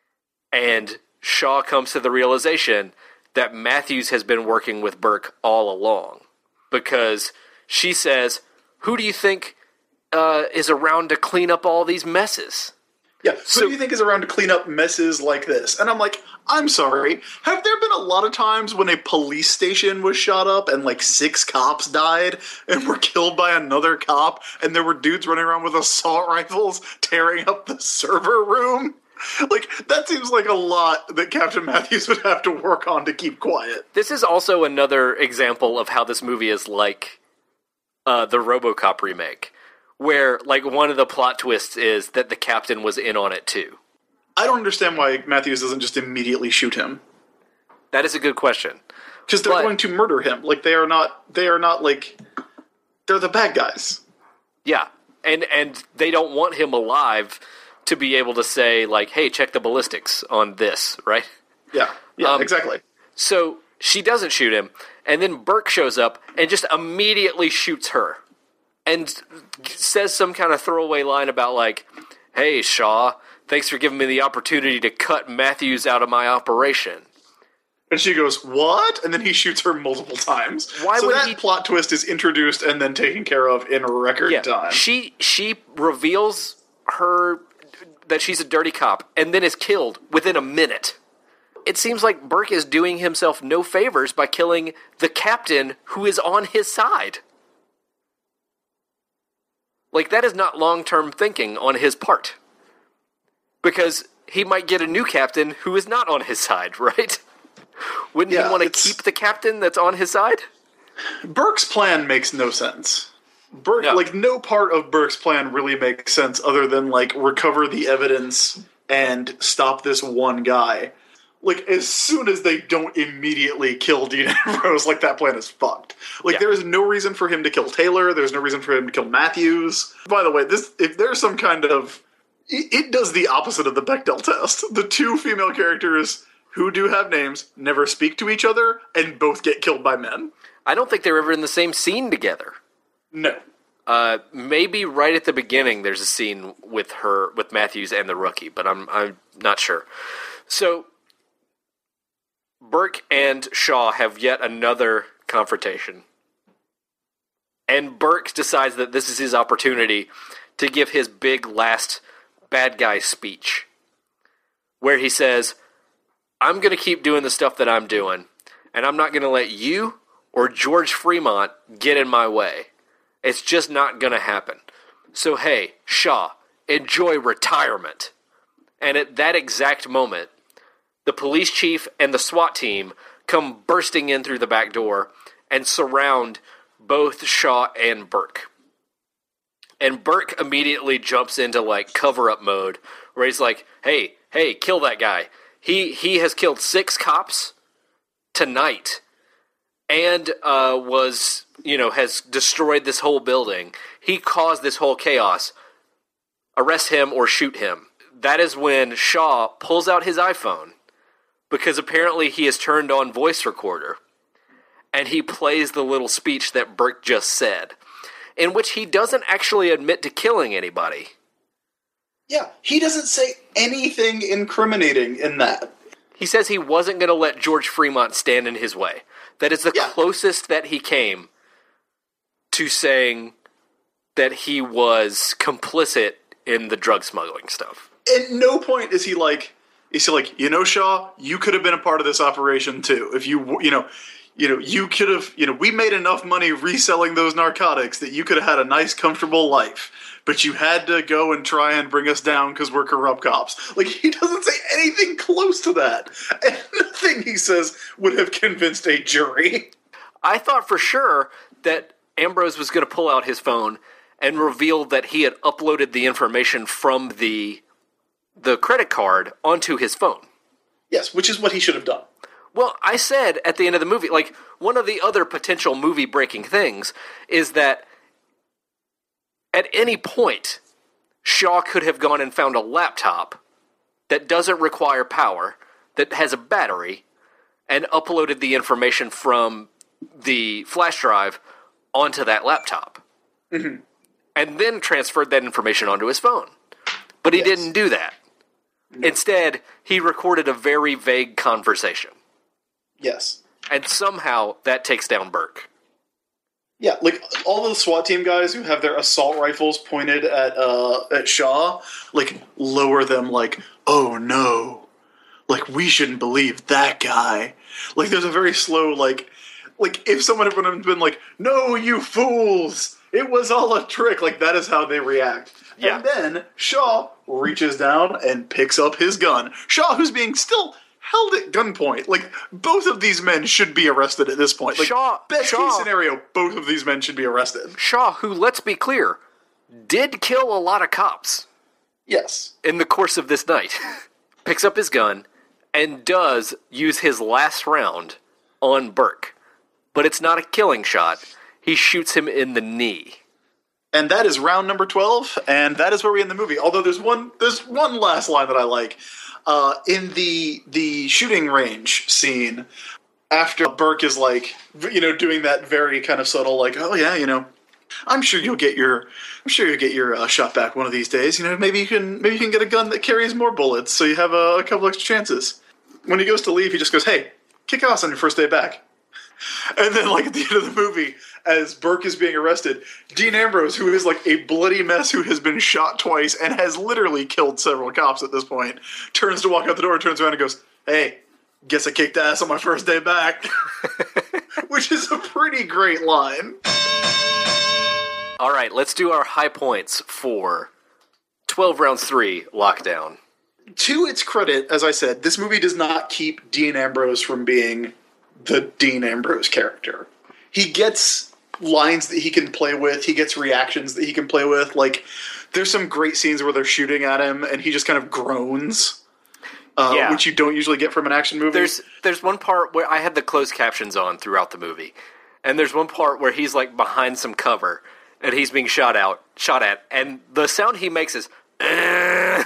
And Shaw comes to the realization that Matthews has been working with Burke all along. Because she says, "Who do you think is around to clean up all these messes?" Yeah, who do you think is around to clean up messes like this? And I'm like, I'm sorry, have there been a lot of times when a police station was shot up and like 6 cops died and were killed by another cop and there were dudes running around with assault rifles tearing up the server room? Like, that seems like a lot that Captain Matthews would have to work on to keep quiet. This is also another example of how this movie is like the RoboCop remake, where like one of the plot twists is that the captain was in on it too. I don't understand why Matthews doesn't just immediately shoot him. That is a good question. Because they're But- going to murder him. Like, they are not like, they're the bad guys. Yeah, and they don't want him alive to be able to say like, "Hey, check the ballistics on this," right? Yeah, exactly. So she doesn't shoot him, and then Burke shows up and just immediately shoots her, and says some kind of throwaway line about like, "Hey, Shaw, thanks for giving me the opportunity to cut Matthews out of my operation." And she goes, "What?" And then he shoots her multiple times. Why so would that he- plot twist is introduced and then taken care of in record time. She reveals her that she's a dirty cop, and then is killed within a minute. It seems like Burke is doing himself no favors by killing the captain who is on his side. Like, that is not long-term thinking on his part. Because he might get a new captain who is not on his side, right? Wouldn't Yeah, he want to it's- keep the captain that's on his side? Burke's plan makes no sense. Burke, No. like, no part of Burke's plan really makes sense other than, like, recover the evidence and stop this one guy. Like, as soon as they don't immediately kill Dean Ambrose, like, that plan is fucked. Like, Yeah. there is no reason for him to kill Taylor. There's no reason for him to kill Matthews. By the way, if there's some kind of... It does the opposite of the Bechdel test. The 2 female characters who do have names never speak to each other and both get killed by men. I don't think they're ever in the same scene together. No. Maybe right at the beginning there's a scene with Matthews and the rookie, but I'm not sure. So Burke and Shaw have yet another confrontation. And Burke decides that this is his opportunity to give his big last bad guy speech, where he says, I'm going to keep doing the stuff that I'm doing, and I'm not going to let you or George Fremont get in my way. It's just not going to happen. So hey, Shaw, enjoy retirement. And at that exact moment, the police chief and the SWAT team come bursting in through the back door and surround both Shaw and Burke. And Burke immediately jumps into, like, cover-up mode, where he's like, hey, kill that guy. He has killed 6 cops tonight, and has destroyed this whole building. He caused this whole chaos. Arrest him or shoot him. That is when Shaw pulls out his iPhone, because apparently he has turned on voice recorder, and he plays the little speech that Burke just said, in which he doesn't actually admit to killing anybody. Yeah, he doesn't say anything incriminating in that. He says he wasn't going to let George Fremont stand in his way. That is the closest that he came to saying that he was complicit in the drug smuggling stuff. At no point is he like, Shaw, you could have been a part of this operation too. If you could have, we made enough money reselling those narcotics that you could have had a nice, comfortable life. But you had to go and try and bring us down because we're corrupt cops. Like, he doesn't say anything close to that. And nothing he says would have convinced a jury. I thought for sure that Ambrose was going to pull out his phone and reveal that he had uploaded the information from the credit card onto his phone. Yes, which is what he should have done. Well, I said at the end of the movie, like, one of the other potential movie-breaking things is that at any point, Shaw could have gone and found a laptop that doesn't require power, that has a battery, and uploaded the information from the flash drive onto that laptop. Mm-hmm. And then transferred that information onto his phone. But he didn't do that. No. Instead, he recorded a very vague conversation. Yes. And somehow that takes down Burke. Yeah, like, all the SWAT team guys who have their assault rifles pointed at Shaw, like, lower them like, oh no, like, we shouldn't believe that guy. Like, there's a very slow, like if someone had been like, no, you fools, it was all a trick, like, that is how they react. Yeah. And then Shaw reaches down and picks up his gun. Shaw, who's being still held at gunpoint. Like, both of these men should be arrested at this point. Like, best case scenario, both of these men should be arrested. Shaw, who, let's be clear, did kill a lot of cops. Yes. In the course of this night. Picks up his gun and does use his last round on Burke. But it's not a killing shot. He shoots him in the knee. And that is round number 12, and that is where we end the movie. Although there's one last line that I like. In the shooting range scene, after Burke is like, doing that very kind of subtle, like, oh yeah, I'm sure you'll get your shot back one of these days. Maybe you can get a gun that carries more bullets, so you have a couple extra chances. When he goes to leave, he just goes, hey, kick ass on your first day back. And then, like, at the end of the movie, as Burke is being arrested, Dean Ambrose, who is like a bloody mess who has been shot twice and has literally killed several cops at this point, turns to walk out the door, turns around and goes, hey, guess I kicked ass on my first day back. Which is a pretty great line. All right, let's do our high points for 12 Rounds 3 Lockdown. To its credit, as I said, this movie does not keep Dean Ambrose from being the Dean Ambrose character. He gets lines that he can play with. He gets reactions that he can play with. Like, there's some great scenes where they're shooting at him and he just kind of groans, which you don't usually get from an action movie. There's one part where I had the closed captions on throughout the movie, and there's one part where he's like behind some cover and he's being shot at, and the sound he makes is and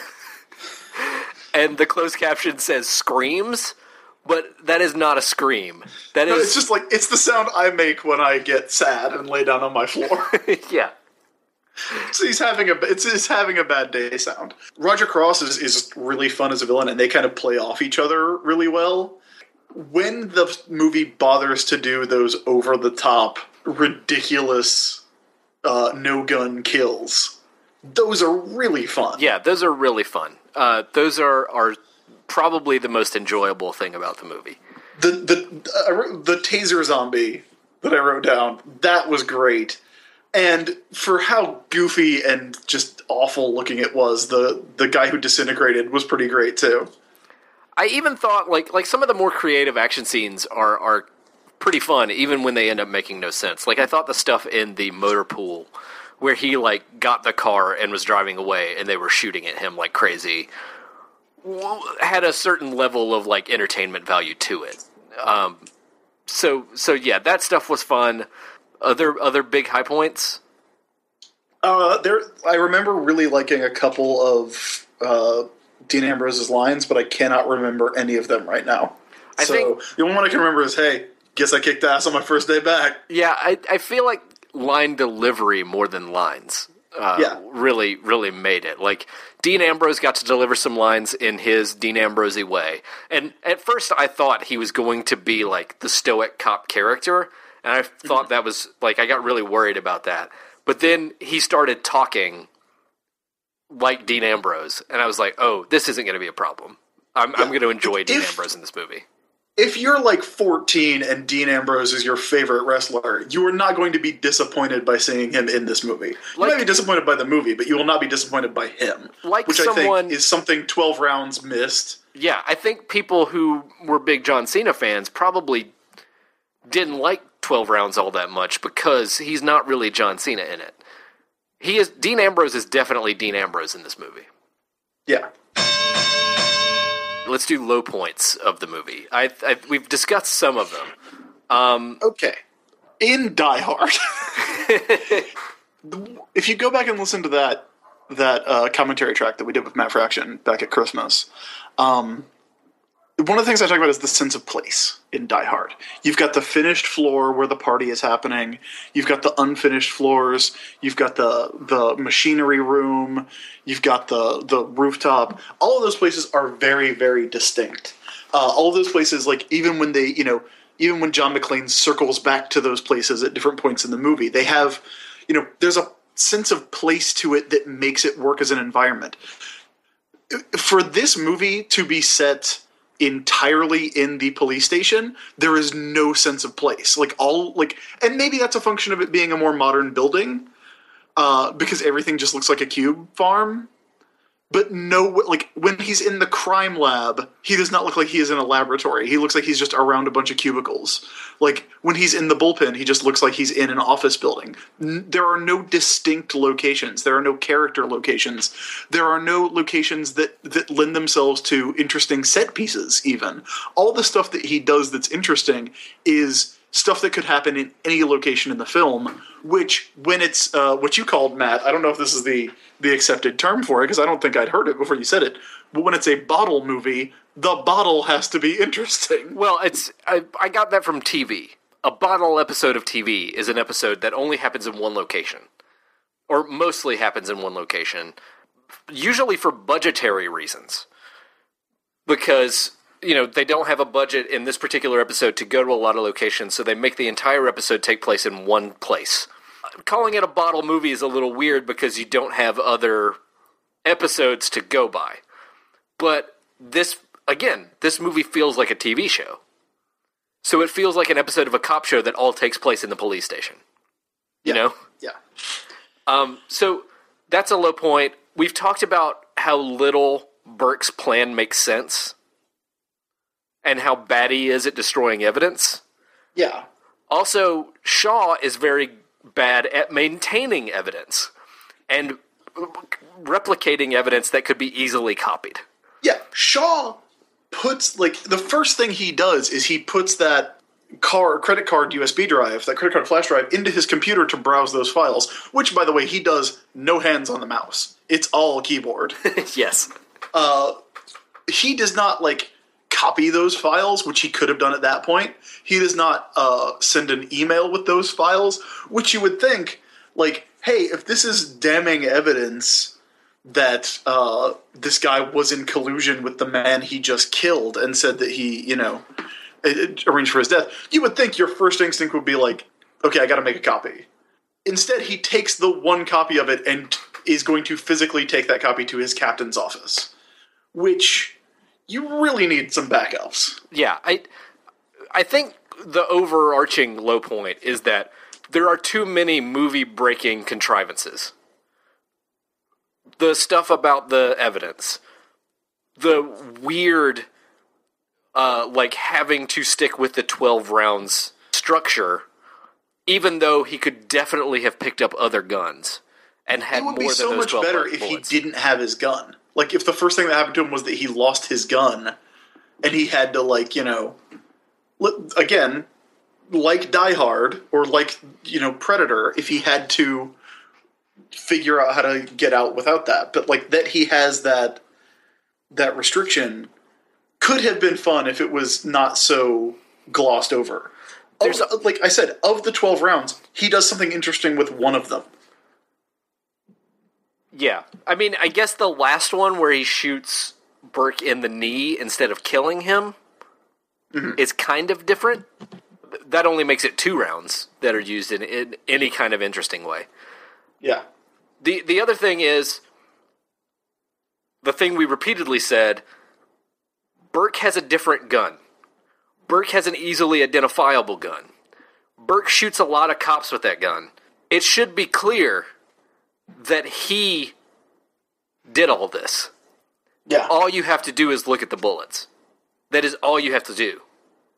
the closed caption says screams. But that is not a scream. It's just like, it's the sound I make when I get sad and lay down on my floor. Yeah. So he's having a bad day sound. Roger Cross is really fun as a villain, and they kind of play off each other really well. when the movie bothers to do those over-the-top, ridiculous no-gun kills, those are really fun. Yeah, those are really fun. Those are probably the most enjoyable thing about the movie. The taser zombie that I wrote down, that was great. And for how goofy and just awful looking it was, the guy who disintegrated was pretty great too. I even thought like some of the more creative action scenes are pretty fun, even when they end up making no sense. Like I thought the stuff in the motor pool where he like got the car and was driving away and they were shooting at him like crazy had a certain level of like entertainment value to it. So yeah, that stuff was fun. Other big high points? I remember really liking a couple of Dean Ambrose's lines, but I cannot remember any of them right now. I think the only one I can remember is, "Hey, guess I kicked ass on my first day back." Yeah, I feel like line delivery more than lines really, really made it. Like, Dean Ambrose got to deliver some lines in his Dean Ambrose-y way. And at first I thought he was going to be like the stoic cop character, and I thought that was, like, I got really worried about that. But then he started talking like Dean Ambrose, and I was like, oh, this isn't going to be a problem. I'm going to enjoy Dean Ambrose in this movie. If you're like 14 and Dean Ambrose is your favorite wrestler, you are not going to be disappointed by seeing him in this movie. You might be disappointed by the movie, but you will not be disappointed by him. Which I think is something 12 Rounds missed. Yeah, I think people who were big John Cena fans probably didn't like 12 Rounds all that much because he's not really John Cena in it. Dean Ambrose is definitely Dean Ambrose in this movie. Yeah. Let's do low points of the movie. We've discussed some of them. Okay. In Die Hard, if you go back and listen to that commentary track that we did with Matt Fraction back at Christmas, one of the things I talk about is the sense of place in Die Hard. You've got the finished floor where the party is happening. You've got the unfinished floors. You've got the machinery room. You've got the rooftop. All of those places are very, very distinct. All of those places, like even when John McClane circles back to those places at different points in the movie, they have, there's a sense of place to it that makes it work as an environment. For this movie to be set entirely in the police station, there is no sense of place. And maybe that's a function of it being a more modern building, because everything just looks like a cube farm. But when he's in the crime lab, he does not look like he is in a laboratory. He looks like he's just around a bunch of cubicles. Like, when he's in the bullpen, he just looks like he's in an office building. There are no distinct locations. There are no character locations. There are no locations that lend themselves to interesting set pieces, even. All the stuff that he does that's interesting is stuff that could happen in any location in the film, which, when it's what you called, Matt, I don't know if this is the accepted term for it, because I don't think I'd heard it before you said it, but when it's a bottle movie, the bottle has to be interesting. Well, I got that from TV. A bottle episode of TV is an episode that only happens in one location, or mostly happens in one location, usually for budgetary reasons, because they don't have a budget in this particular episode to go to a lot of locations, so they make the entire episode take place in one place. Calling it a bottle movie is a little weird because you don't have other episodes to go by. But this movie feels like a TV show. So it feels like an episode of a cop show that all takes place in the police station. You know? Yeah. So that's a low point. We've talked about how little Burke's plan makes sense, and how bad he is at destroying evidence. Yeah. Also, Shaw is very bad at maintaining evidence and replicating evidence that could be easily copied. Yeah, Shaw puts, the first thing he does is he puts that credit card USB drive, that credit card flash drive, into his computer to browse those files, which, by the way, he does no hands on the mouse. It's all keyboard. Yes. He does not, copy those files, which he could have done at that point. He does not send an email with those files, which you would think, hey, if this is damning evidence that this guy was in collusion with the man he just killed and said that he, arrange for his death, you would think your first instinct would be like, okay, I got to make a copy. Instead, he takes the one copy of it and is going to physically take that copy to his captain's office, which you really need some backups. Yeah, I think the overarching low point is that there are too many movie-breaking contrivances. The stuff about the evidence, the weird, like having to stick with the 12 rounds structure, even though he could definitely have picked up other guns and had more than those 12 bullets. It would be so much better if he didn't have his gun. Like, if the first thing that happened to him was that he lost his gun, and he had to, like, you know, again, like Die Hard, or like, you know, Predator, if he had to figure out how to get out without that. But, like, that he has that restriction could have been fun if it was not so glossed over. Like I said, of the 12 rounds, he does something interesting with one of them. Yeah. I mean, I guess the last one where he shoots Burke in the knee instead of killing him is kind of different. That only makes it 2 rounds that are used in any kind of interesting way. Yeah. The other thing is, the thing we repeatedly said, Burke has a different gun. Burke has an easily identifiable gun. Burke shoots a lot of cops with that gun. It should be clear that he did all this. Yeah. All you have to do is look at the bullets. That is all you have to do.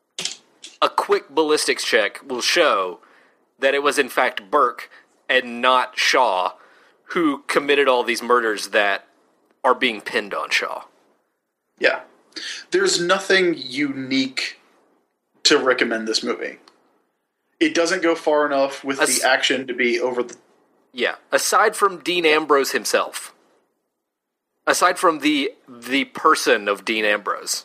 A quick ballistics check will show that it was in fact Burke and not Shaw who committed all these murders that are being pinned on Shaw. Yeah. There's nothing unique to recommend this movie. It doesn't go far enough with the action to be over the... Yeah. Aside from Dean Ambrose himself. Aside from the person of Dean Ambrose.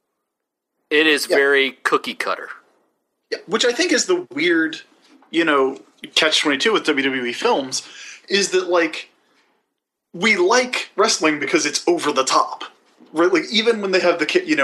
It is very cookie cutter. Yeah, which I think is the weird, you know, catch-22 with WWE films, is that, like, we like wrestling because it's over the top. Right? Like, even when they have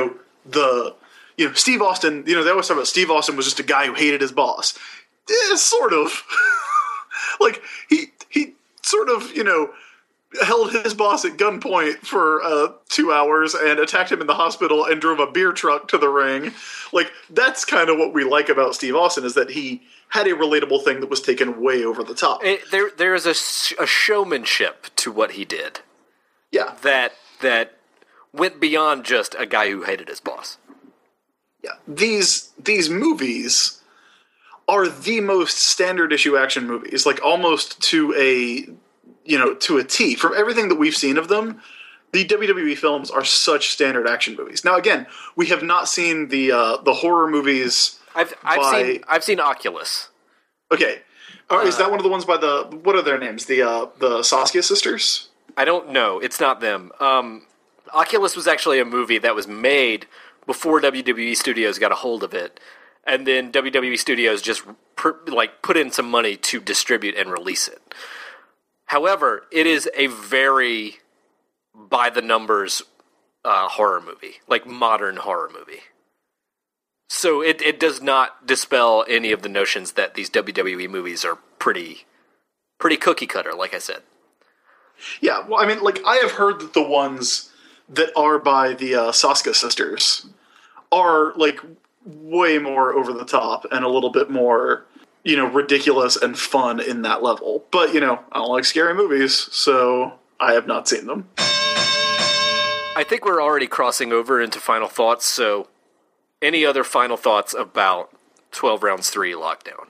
Steve Austin, you know, they always talk about Steve Austin was just a guy who hated his boss. Sort of. Like, he sort of, you know, held his boss at gunpoint for 2 hours and attacked him in the hospital and drove a beer truck to the ring. Like, that's kind of what we like about Steve Austin, is that he had a relatable thing that was taken way over the top. There is a showmanship to what he did. Yeah. That went beyond just a guy who hated his boss. Yeah. These movies are the most standard issue action movies, like almost to a T. From everything that we've seen of them, the WWE films are such standard action movies. Now, again, we have not seen the horror movies. I've seen Oculus. Okay, is that one of the ones by what are their names? The Saskia sisters? I don't know. It's not them. Oculus was actually a movie that was made before WWE Studios got a hold of it, and then WWE Studios just put in some money to distribute and release it. However, it is a very by-the-numbers horror movie, like modern horror movie. So it does not dispel any of the notions that these WWE movies are pretty cookie-cutter, like I said. Yeah, well, I mean, like, I have heard that the ones that are by the Saskia sisters are, like, way more over the top and a little bit more, you know, ridiculous and fun in that level. But, you know, I don't like scary movies, so I have not seen them. I think we're already crossing over into final thoughts, so any other final thoughts about 12 Rounds 3 Lockdown?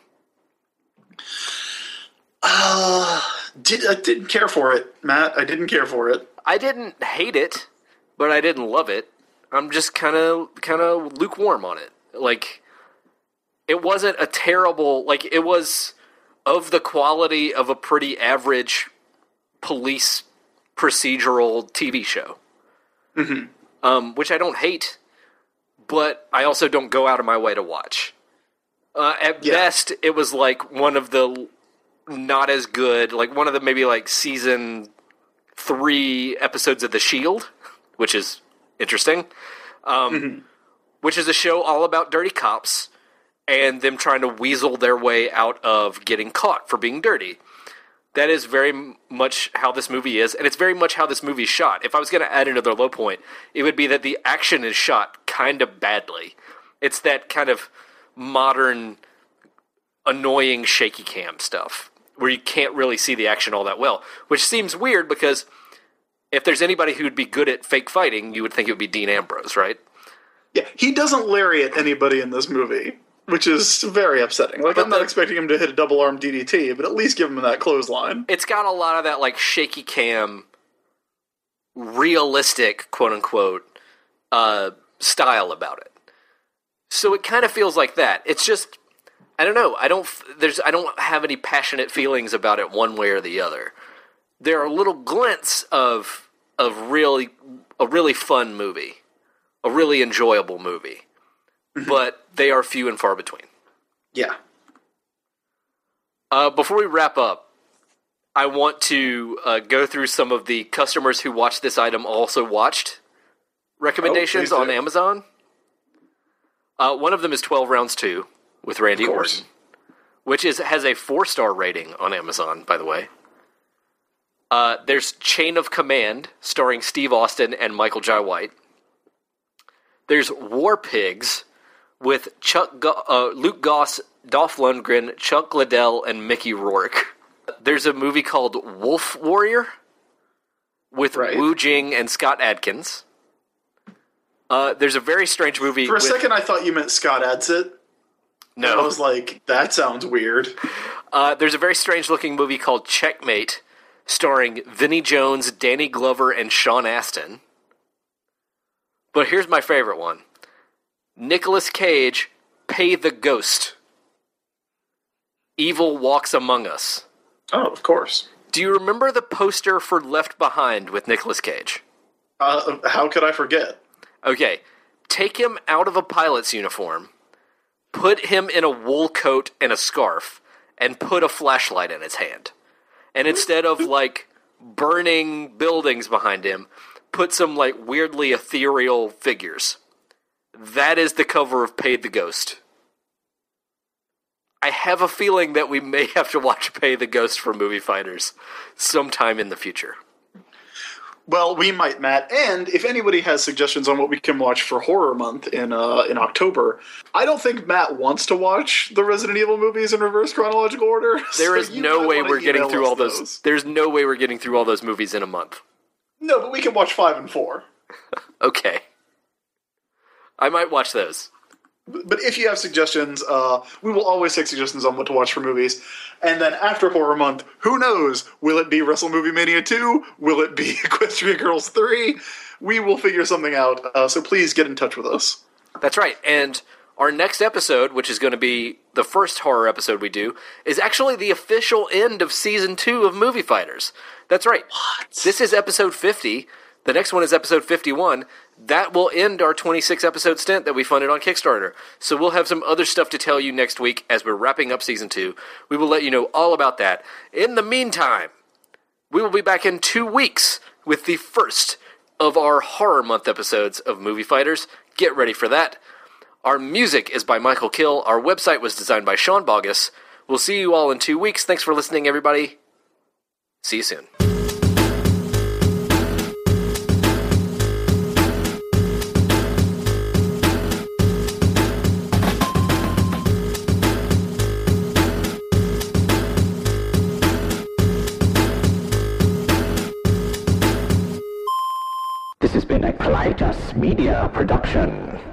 I didn't care for it, Matt. I didn't care for it. I didn't hate it, but I didn't love it. I'm just kind of lukewarm on it. Like, it wasn't a terrible... Like, it was of the quality of a pretty average police procedural TV show. Mm-hmm. Which I don't hate, but I also don't go out of my way to watch. At best, it was like one of the not as good, like one of the maybe like season 3 episodes of The Shield, which is interesting. which is a show all about dirty cops and them trying to weasel their way out of getting caught for being dirty. That is very much how this movie is, and it's very much how this movie's shot. If I was going to add another low point, it would be that the action is shot kind of badly. It's that kind of modern, annoying shaky cam stuff, where you can't really see the action all that well, which seems weird because if there's anybody who would be good at fake fighting, you would think it would be Dean Ambrose, right? Yeah, he doesn't lariat anybody in this movie, which is very upsetting. Like, I'm not expecting him to hit a double-arm DDT, but at least give him that clothesline. It's got a lot of that, like, shaky cam, realistic, quote-unquote, style about it. So it kind of feels like that. It's just, I don't know. I don't have any passionate feelings about it one way or the other. There are little glints of a really fun movie, a really enjoyable movie. But they are few and far between. Yeah. Before we wrap up, I want to go through some of the customers who watched this item also watched recommendations on Amazon. One of them is 12 Rounds 2 with Randy Orton, which has a 4-star rating on Amazon, by the way. There's Chain of Command, starring Steve Austin and Michael Jai White. There's War Pigs, with Luke Goss, Dolph Lundgren, Chuck Liddell, and Mickey Rourke. There's a movie called Wolf Warrior with Wu Jing and Scott Adkins. There's a very strange movie. For a second, I thought you meant Scott Adsit. No. And I was like, that sounds weird. There's a very strange-looking movie called Checkmate, starring Vinnie Jones, Danny Glover, and Sean Astin. But here's my favorite one. Nicolas Cage, Pay the Ghost. Evil Walks Among Us. Oh, of course. Do you remember the poster for Left Behind with Nicolas Cage? How could I forget? Okay, take him out of a pilot's uniform, put him in a wool coat and a scarf, and put a flashlight in his hand. And instead of, like, burning buildings behind him, put some, like, weirdly ethereal figures. That is the cover of Pay the Ghost. I have a feeling that we may have to watch Pay the Ghost for Movie Fighters sometime in the future. Well, we might, Matt. And if anybody has suggestions on what we can watch for Horror Month in October, I don't think Matt wants to watch the Resident Evil movies in reverse chronological order. There is no way we're getting through all those. There's no way we're getting through all those movies in a month. No, but we can watch 5 and 4. Okay. I might watch those. But if you have suggestions, we will always take suggestions on what to watch for movies. And then after Horror Month, who knows? Will it be Wrestle Movie Mania 2? Will it be Equestria Girls 3? We will figure something out, so please get in touch with us. That's right. And our next episode, which is going to be the first horror episode we do, is actually the official end of Season 2 of Movie Fighters. That's right. What? This is episode 50. The next one is episode 51. That will end our 26-episode stint that we funded on Kickstarter. So we'll have some other stuff to tell you next week as we're wrapping up Season 2. We will let you know all about that. In the meantime, we will be back in 2 weeks with the first of our Horror Month episodes of Movie Fighters. Get ready for that. Our music is by Michael Kill. Our website was designed by Sean Bogus. We'll see you all in 2 weeks. Thanks for listening, everybody. See you soon. This has been a Colitis Media production.